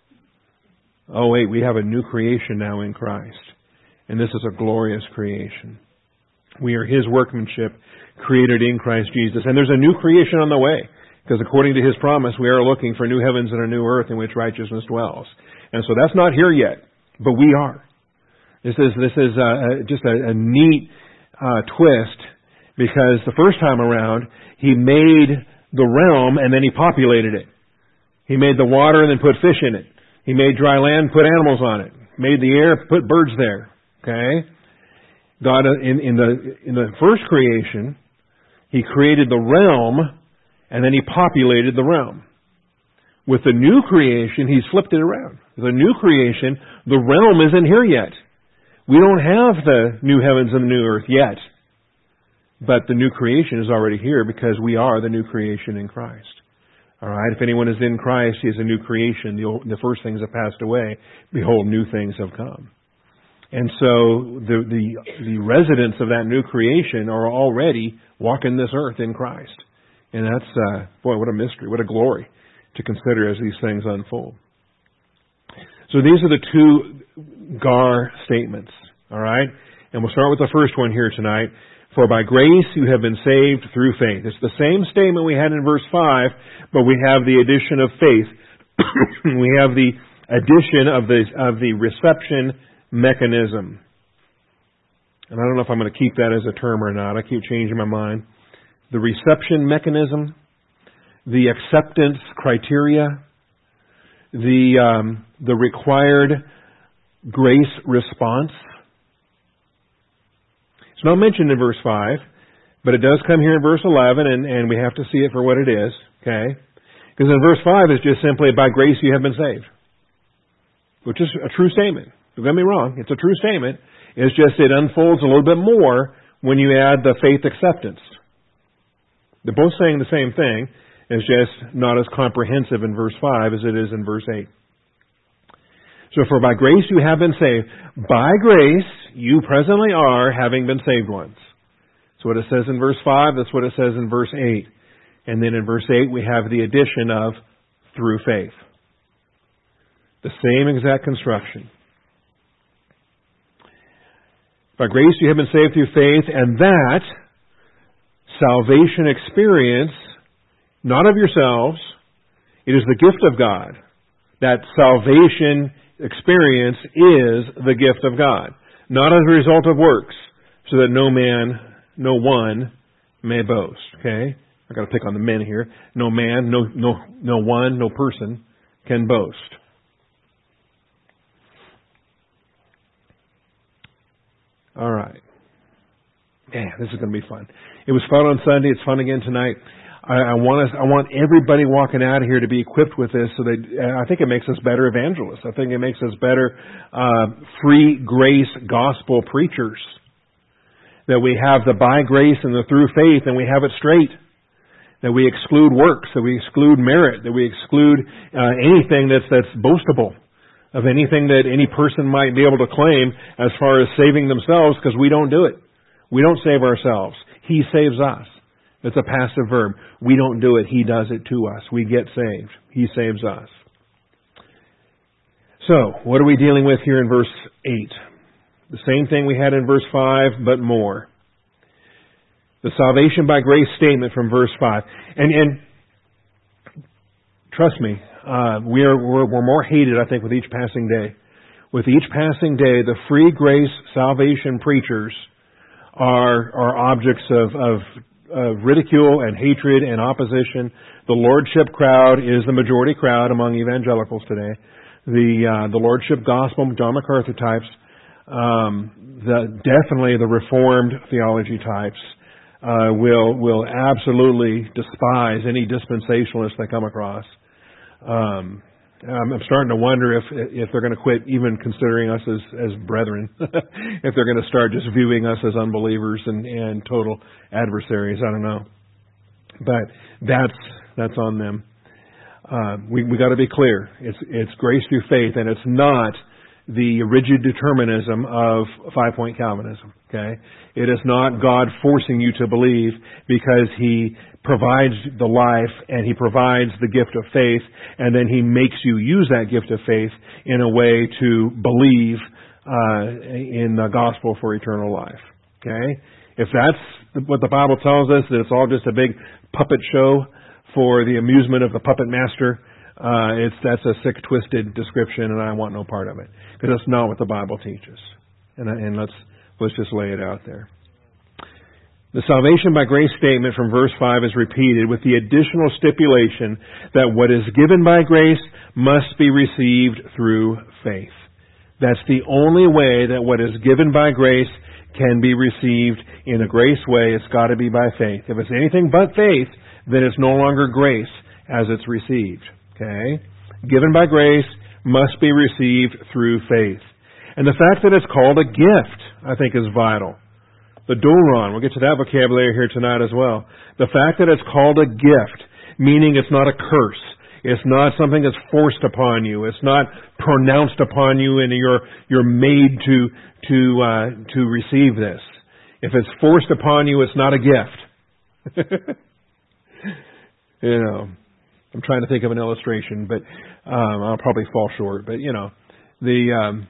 Oh wait, we have a new creation now in Christ. And this is a glorious creation. We are His workmanship, created in Christ Jesus. And there's a new creation on the way. Because according to His promise, we are looking for new heavens and a new earth in which righteousness dwells. And so that's not here yet, but we are. This is this is uh, just a, a neat uh, twist, because the first time around, He made the realm and then He populated it. He made the water and then put fish in it. He made dry land, put animals on it. Made the air, put birds there. Okay? God, in, in the in the first creation, He created the realm and then He populated the realm. With the new creation, He's flipped it around. The new creation, the realm isn't here yet. We don't have the new heavens and the new earth yet. But the new creation is already here because we are the new creation in Christ. All right? If anyone is in Christ, he is a new creation. The, old, the first things have passed away. Behold, new things have come. And so the, the, the residents of that new creation are already walking this earth in Christ. And that's, uh, boy, what a mystery, what a glory to consider as these things unfold. So these are the two gar statements, all right? And we'll start with the first one here tonight. For by grace you have been saved through faith. It's the same statement we had in verse five, but we have the addition of faith. We have the addition of the, of the reception mechanism. And I don't know if I'm going to keep that as a term or not. I keep changing my mind. The reception mechanism, the acceptance criteria, the um, the required grace response. It's not mentioned in verse five, but it does come here in verse eleven, and, and we have to see it for what it is, okay? Because in verse five it's just simply, by grace you have been saved, which is a true statement. Don't get me wrong, it's a true statement. It's just it unfolds a little bit more when you add the faith acceptance. They're both saying the same thing. It's just not as comprehensive in verse five as it is in verse eight. So for by grace you have been saved. By grace you presently are, having been saved once. That's what it says in verse five. That's what it says in verse eight. And then in verse eight we have the addition of through faith. The same exact construction. By grace you have been saved through faith, and that salvation experience, not of yourselves, it is the gift of God. That salvation experience is the gift of God, not as a result of works, so that no man, no one may boast. Okay? I've got to pick on the men here. No man, no no no one, no person can boast. All right. Man, this is going to be fun. It was fun on Sunday. It's fun again tonight. I, I want us. I want everybody walking out of here to be equipped with this. So they, I think it makes us better evangelists. I think it makes us better uh, free grace gospel preachers. That we have the by grace and the through faith, and we have it straight. That we exclude works. That we exclude merit. That we exclude uh, anything that's that's boastable. Of anything that any person might be able to claim as far as saving themselves, because we don't do it. We don't save ourselves. He saves us. It's a passive verb. We don't do it. He does it to us. We get saved. He saves us. So, what are we dealing with here in verse eight? The same thing we had in verse five, but more. The salvation by grace statement from verse five. And, and trust me, Uh, we are, we're, we're more hated, I think, with each passing day. With each passing day, the free grace salvation preachers are, are objects of, of, of ridicule and hatred and opposition. The lordship crowd is the majority crowd among evangelicals today. The, uh, the lordship gospel, John MacArthur types, um, the, definitely the reformed theology types, uh, will, will absolutely despise any dispensationalists they come across. Um, I'm starting to wonder if if they're going to quit even considering us as, as brethren, if they're going to start just viewing us as unbelievers and, and total adversaries. I don't know, but that's that's on them. Uh, we we got to be clear. It's it's grace through faith, and it's not the rigid determinism of five-point Calvinism. Okay, it is not God forcing you to believe because He provides the life and He provides the gift of faith, and then He makes you use that gift of faith in a way to believe uh, in the gospel for eternal life. Okay, if that's what the Bible tells us, that it's all just a big puppet show for the amusement of the puppet master, uh, it's that's a sick, twisted description, and I want no part of it, because that's not what the Bible teaches. And, and let's let's just lay it out there. The salvation by grace statement from verse five is repeated with the additional stipulation that what is given by grace must be received through faith. That's the only way that what is given by grace can be received in a grace way. It's got to be by faith. If it's anything but faith, then it's no longer grace as it's received. Okay? Given by grace must be received through faith. And the fact that it's called a gift, I think, is vital. The doron, we'll get to that vocabulary here tonight as well. The fact that it's called a gift, meaning it's not a curse. It's not something that's forced upon you. It's not pronounced upon you and you're you're made to to uh, to receive this. If it's forced upon you, it's not a gift. You know, I'm trying to think of an illustration, but um, I'll probably fall short. But you know, the um,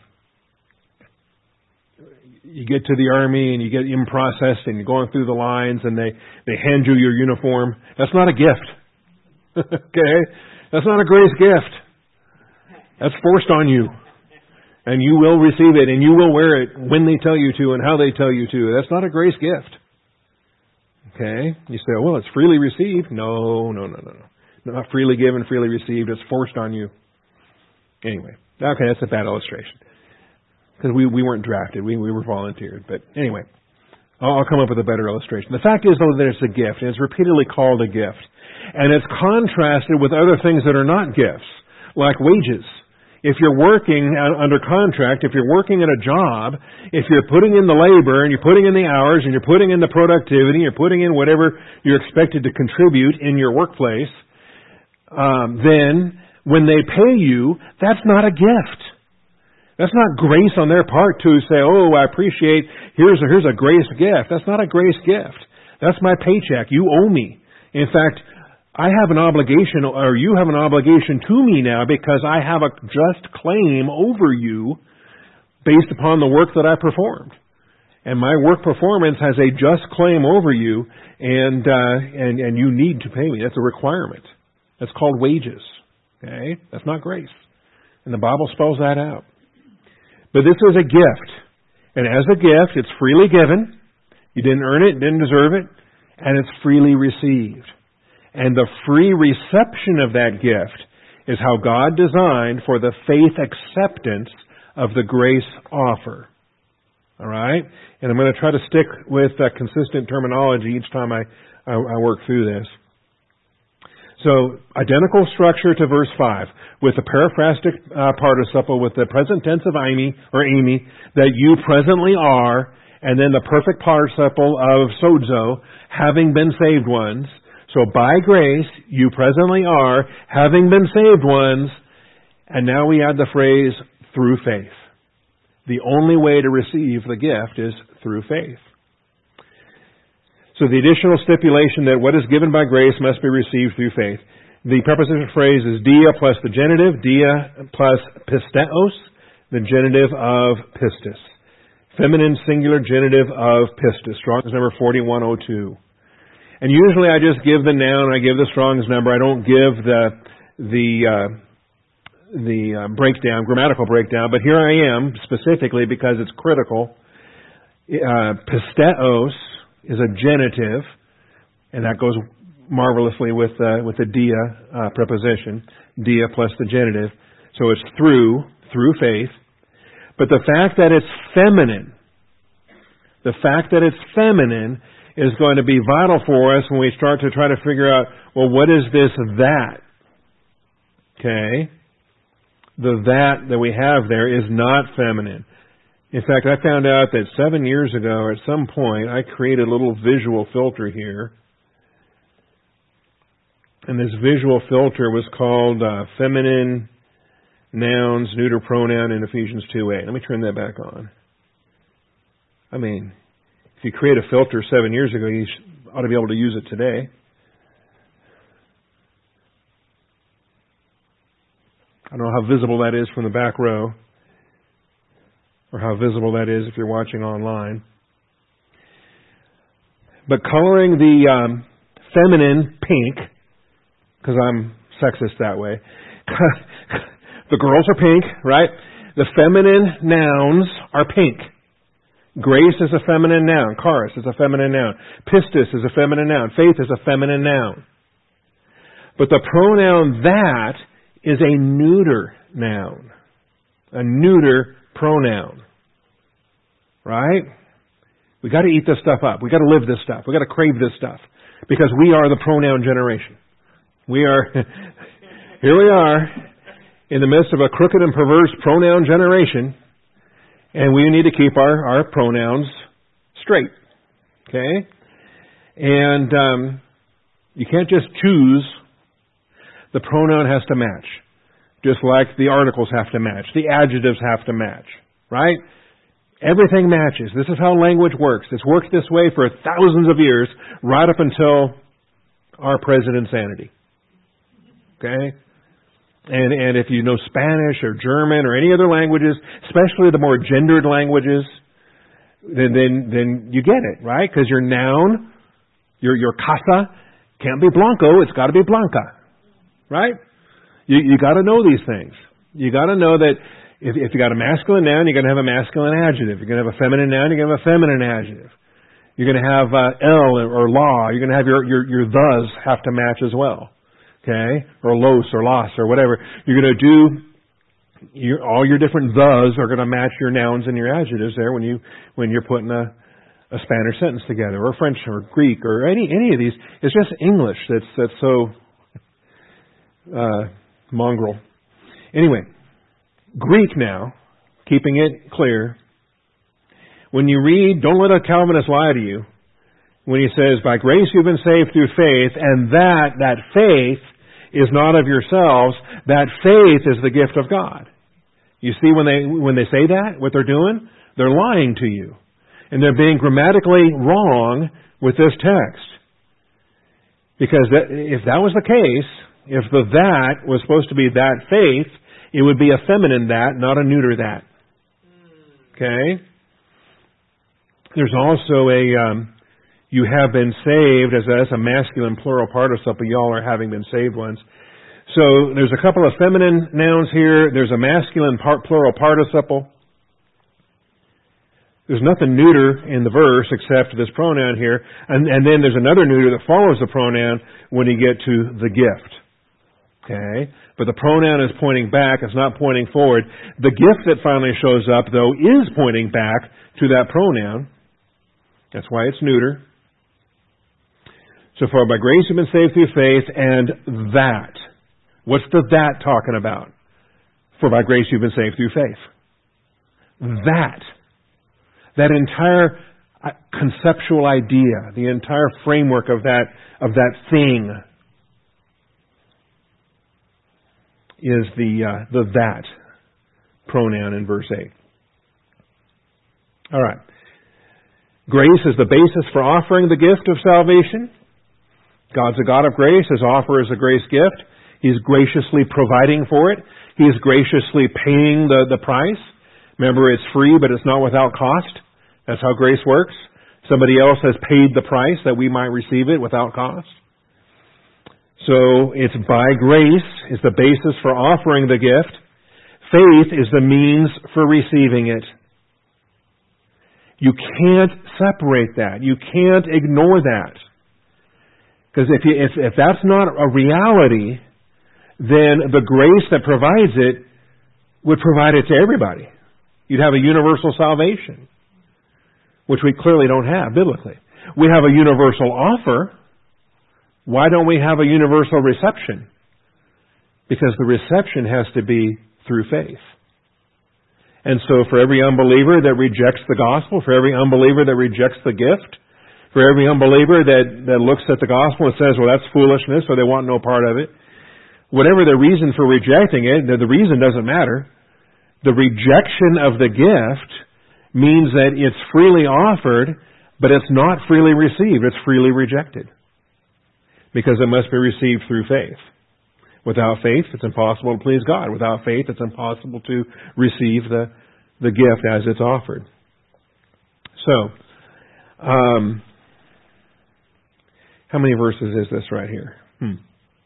you get to the army and you get in processed and you're going through the lines and they, they hand you your uniform. That's not a gift. Okay? That's not a grace gift. That's forced on you. And you will receive it and you will wear it when they tell you to and how they tell you to. That's not a grace gift. Okay? You say, well, it's freely received. No, no, no, no, no. Not freely given, freely received. It's forced on you. Anyway. Okay, that's a bad illustration. Because we, we weren't drafted. We, we were volunteered. But anyway, I'll, I'll come up with a better illustration. The fact is, though, that it's a gift. And it's repeatedly called a gift. And it's contrasted with other things that are not gifts, like wages. If you're working under contract, if you're working at a job, if you're putting in the labor and you're putting in the hours and you're putting in the productivity, you're putting in whatever you're expected to contribute in your workplace, um, then when they pay you, that's not a gift. That's not grace on their part to say, oh, I appreciate, here's a, here's a grace gift. That's not a grace gift. That's my paycheck. You owe me. In fact, I have an obligation, or you have an obligation to me now because I have a just claim over you based upon the work that I performed. And my work performance has a just claim over you, and uh, and and you need to pay me. That's a requirement. That's called wages. Okay? That's not grace. And the Bible spells that out. But this is a gift. And as a gift, it's freely given. You didn't earn it, didn't deserve it, and it's freely received. And the free reception of that gift is how God designed for the faith acceptance of the grace offer. All right? And I'm going to try to stick with uh, consistent terminology each time I, I, I work through this. So, identical structure to verse five, with the paraphrastic uh, participle, with the present tense of Amy, or Amy, that you presently are, and then the perfect participle of sozo, having been saved ones. So, by grace, you presently are, having been saved ones, and now we add the phrase, through faith. The only way to receive the gift is through faith. So the additional stipulation that what is given by grace must be received through faith. The preposition phrase is dia plus the genitive, dia plus pisteos, the genitive of pistis. Feminine singular genitive of pistis. Strong's number forty-one oh two. And usually I just give the noun, I give the Strong's number. I don't give the the uh, the uh, breakdown, grammatical breakdown. But here I am specifically because it's critical. Uh, pisteos is a genitive, and that goes marvelously with uh, with the dia uh, preposition, dia plus the genitive. So it's through, through faith. But the fact that it's feminine, the fact that it's feminine is going to be vital for us when we start to try to figure out, well, what is this that? Okay? The that that we have there is not feminine. In fact, I found out that seven years ago, at some point, I created a little visual filter here. And this visual filter was called uh, Feminine Nouns, Neuter Pronoun in Ephesians two eight. Let me turn that back on. I mean, if you create a filter seven years ago, you ought to be able to use it today. I don't know how visible that is from the back row, or how visible that is if you're watching online. But coloring the um, feminine pink, because I'm sexist that way, the girls are pink, right? The feminine nouns are pink. Grace is a feminine noun. Charis is a feminine noun. Pistis is a feminine noun. Faith is a feminine noun. But the pronoun that is a neuter noun. A neuter pronoun. Right? We got to eat this stuff up. We got to live this stuff. We got to crave this stuff. Because we are the pronoun generation. We are, here we are, in the midst of a crooked and perverse pronoun generation, and we need to keep our, our pronouns straight. Okay? And um, you can't just choose. The pronoun has to match. Just like the articles have to match. The adjectives have to match. Right? Everything matches. This is how language works. It's worked this way for thousands of years, right up until our present insanity. Okay? And and if you know Spanish or German or any other languages, especially the more gendered languages, then then, then you get it, right? Because your noun, your your casa, can't be blanco, it's got to be blanca. Right? You you got to know these things. You got to know that if if you got a masculine noun, you're going to have a masculine adjective. You're going to have a feminine noun, you're going to have a feminine adjective. You're going to have uh, el or la. You're going to have your your your thes have to match as well. Okay, or los or las or whatever. You're going to do your, all your different thes are going to match your nouns and your adjectives there when you when you're putting a, a Spanish sentence together, or French or Greek or any any of these. It's just English that's that's so uh, mongrel. Anyway, Greek now, keeping it clear. When you read, don't let a Calvinist lie to you. When he says, by grace you've been saved through faith, and that that faith is not of yourselves, that faith is the gift of God. You see when they when they say that, what they're doing? They're lying to you. And they're being grammatically wrong with this text. Because that, if that was the case, if the that was supposed to be that faith, it would be a feminine that, not a neuter that. Okay? There's also a, um, you have been saved, as that's a masculine plural participle. Y'all are having been saved ones. So there's a couple of feminine nouns here. There's a masculine part, plural participle. There's nothing neuter in the verse except this pronoun here. And, and then there's another neuter that follows the pronoun when you get to the gift. Okay? But the pronoun is pointing back. It's not pointing forward. The gift that finally shows up, though, is pointing back to that pronoun. That's why it's neuter. So far, by grace you've been saved through faith, and that. What's the that talking about? For by grace you've been saved through faith. That. That entire conceptual idea, the entire framework of that of that thing, is the uh, the that pronoun in verse eight. All right. Grace is the basis for offering the gift of salvation. God's a God of grace. His offer is a grace gift. He's graciously providing for it. He's graciously paying the, the price. Remember, it's free, but it's not without cost. That's how grace works. Somebody else has paid the price that we might receive it without cost. So it's by grace is the basis for offering the gift. Faith is the means for receiving it. You can't separate that. You can't ignore that. Because if, you, if, if that's not a reality, then the grace that provides it would provide it to everybody. You'd have a universal salvation, which we clearly don't have biblically. We have a universal offer. Why don't we have a universal reception? Because the reception has to be through faith. And so for every unbeliever that rejects the gospel, for every unbeliever that rejects the gift, for every unbeliever that, that looks at the gospel and says, well, that's foolishness, or they want no part of it, whatever the reason for rejecting it, the reason doesn't matter. The rejection of the gift means that it's freely offered, but it's not freely received. It's freely rejected. Because it must be received through faith. Without faith, it's impossible to please God. Without faith, it's impossible to receive the, the gift as it's offered. So, um, how many verses is this right here? Hmm.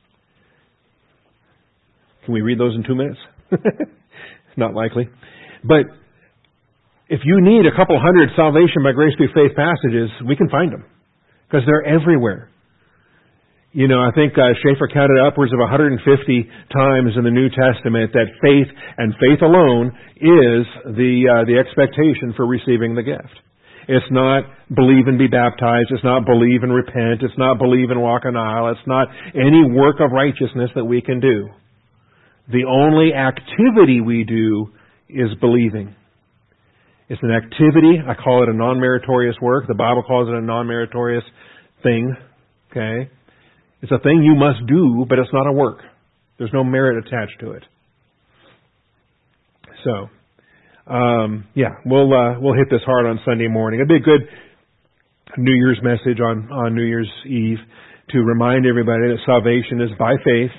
Can we read those in two minutes? Not likely. But if you need a couple hundred salvation by grace through faith passages, we can find them. Because they're everywhere. You know, I think uh, Schaeffer counted upwards of one hundred fifty times in the New Testament that faith and faith alone is the uh, the expectation for receiving the gift. It's not believe and be baptized. It's not believe and repent. It's not believe and walk an aisle. It's not any work of righteousness that we can do. The only activity we do is believing. It's an activity. I call it a non-meritorious work. The Bible calls it a non-meritorious thing. Okay? It's a thing you must do, but it's not a work. There's no merit attached to it. So, um, yeah, we'll uh, we'll hit this hard on Sunday morning. It'd be a good New Year's message on, on New Year's Eve to remind everybody that salvation is by faith.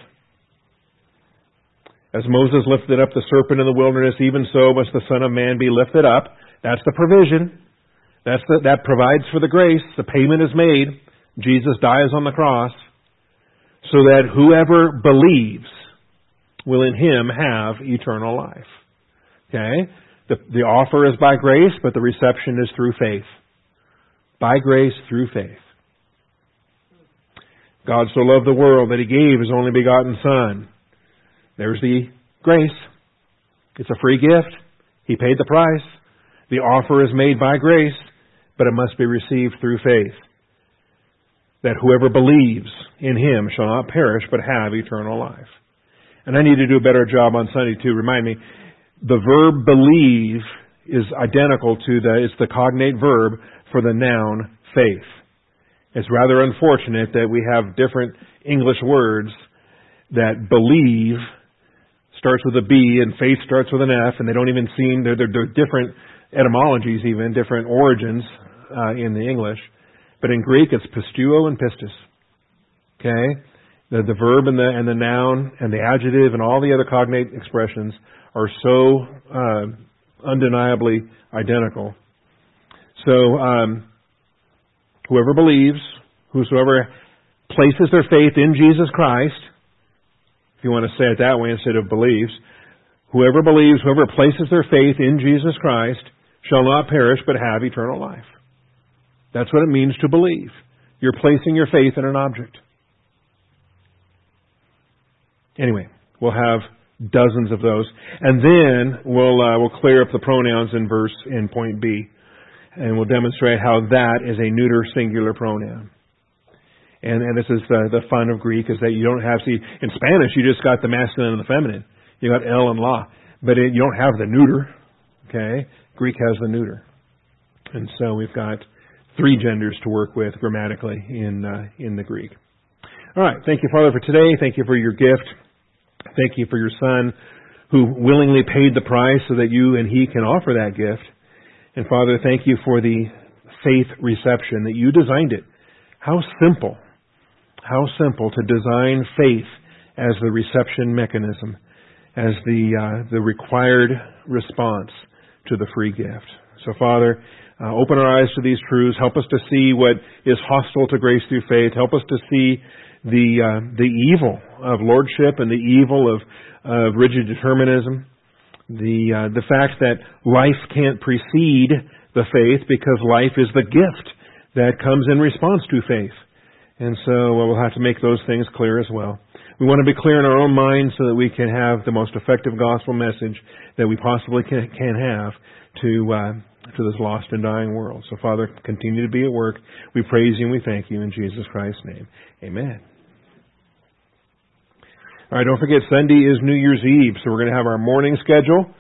As Moses lifted up the serpent in the wilderness, even so must the Son of Man be lifted up. That's the provision. That's the, that provides for the grace. The payment is made. Jesus dies on the cross so that whoever believes will in Him have eternal life. Okay? The, the offer is by grace, but the reception is through faith. By grace, through faith. God so loved the world that He gave His only begotten Son. There's the grace. It's a free gift. He paid the price. The offer is made by grace, but it must be received through faith. That whoever believes in Him shall not perish, but have eternal life. And I need to do a better job on Sunday to remind me, the verb believe is identical to the, it's the cognate verb for the noun faith. It's rather unfortunate that we have different English words that believe starts with a B and faith starts with an F, and they don't even seem, they're, they're, they're different etymologies even, different origins uh, in the English. But in Greek, it's pistuo and pistis. Okay? The, the verb and the, and the noun and the adjective and all the other cognate expressions are so uh, undeniably identical. So, um, whoever believes, whosoever places their faith in Jesus Christ, if you want to say it that way instead of believes, whoever believes, whoever places their faith in Jesus Christ shall not perish but have eternal life. That's what it means to believe. You're placing your faith in an object. Anyway, we'll have dozens of those. And then we'll uh, we'll clear up the pronouns in verse in point B. And we'll demonstrate how that is a neuter singular pronoun. And, and this is the, the fun of Greek, is that you don't have, see, in Spanish you just got the masculine and the feminine. You got el and la. But it, you don't have the neuter. Okay? Greek has the neuter. And so we've got three genders to work with grammatically in uh, in the Greek. All right. Thank you, Father, for today. Thank you for your gift. Thank you for your Son who willingly paid the price so that you and He can offer that gift. And Father, thank you for the faith reception, that you designed it. How simple. How simple to design faith as the reception mechanism, as the uh, the required response to the free gift. So, Father, uh, open our eyes to these truths. Help us to see what is hostile to grace through faith. Help us to see the uh, the evil of lordship and the evil of, of rigid determinism. The uh, the fact that life can't precede the faith because life is the gift that comes in response to faith. And so well, we'll have to make those things clear as well. We want to be clear in our own minds so that we can have the most effective gospel message that we possibly can, can have to uh, to this lost and dying world. So, Father, continue to be at work. We praise you and we thank you in Jesus Christ's name. Amen. All right, don't forget, Sunday is New Year's Eve, so we're going to have our morning schedule.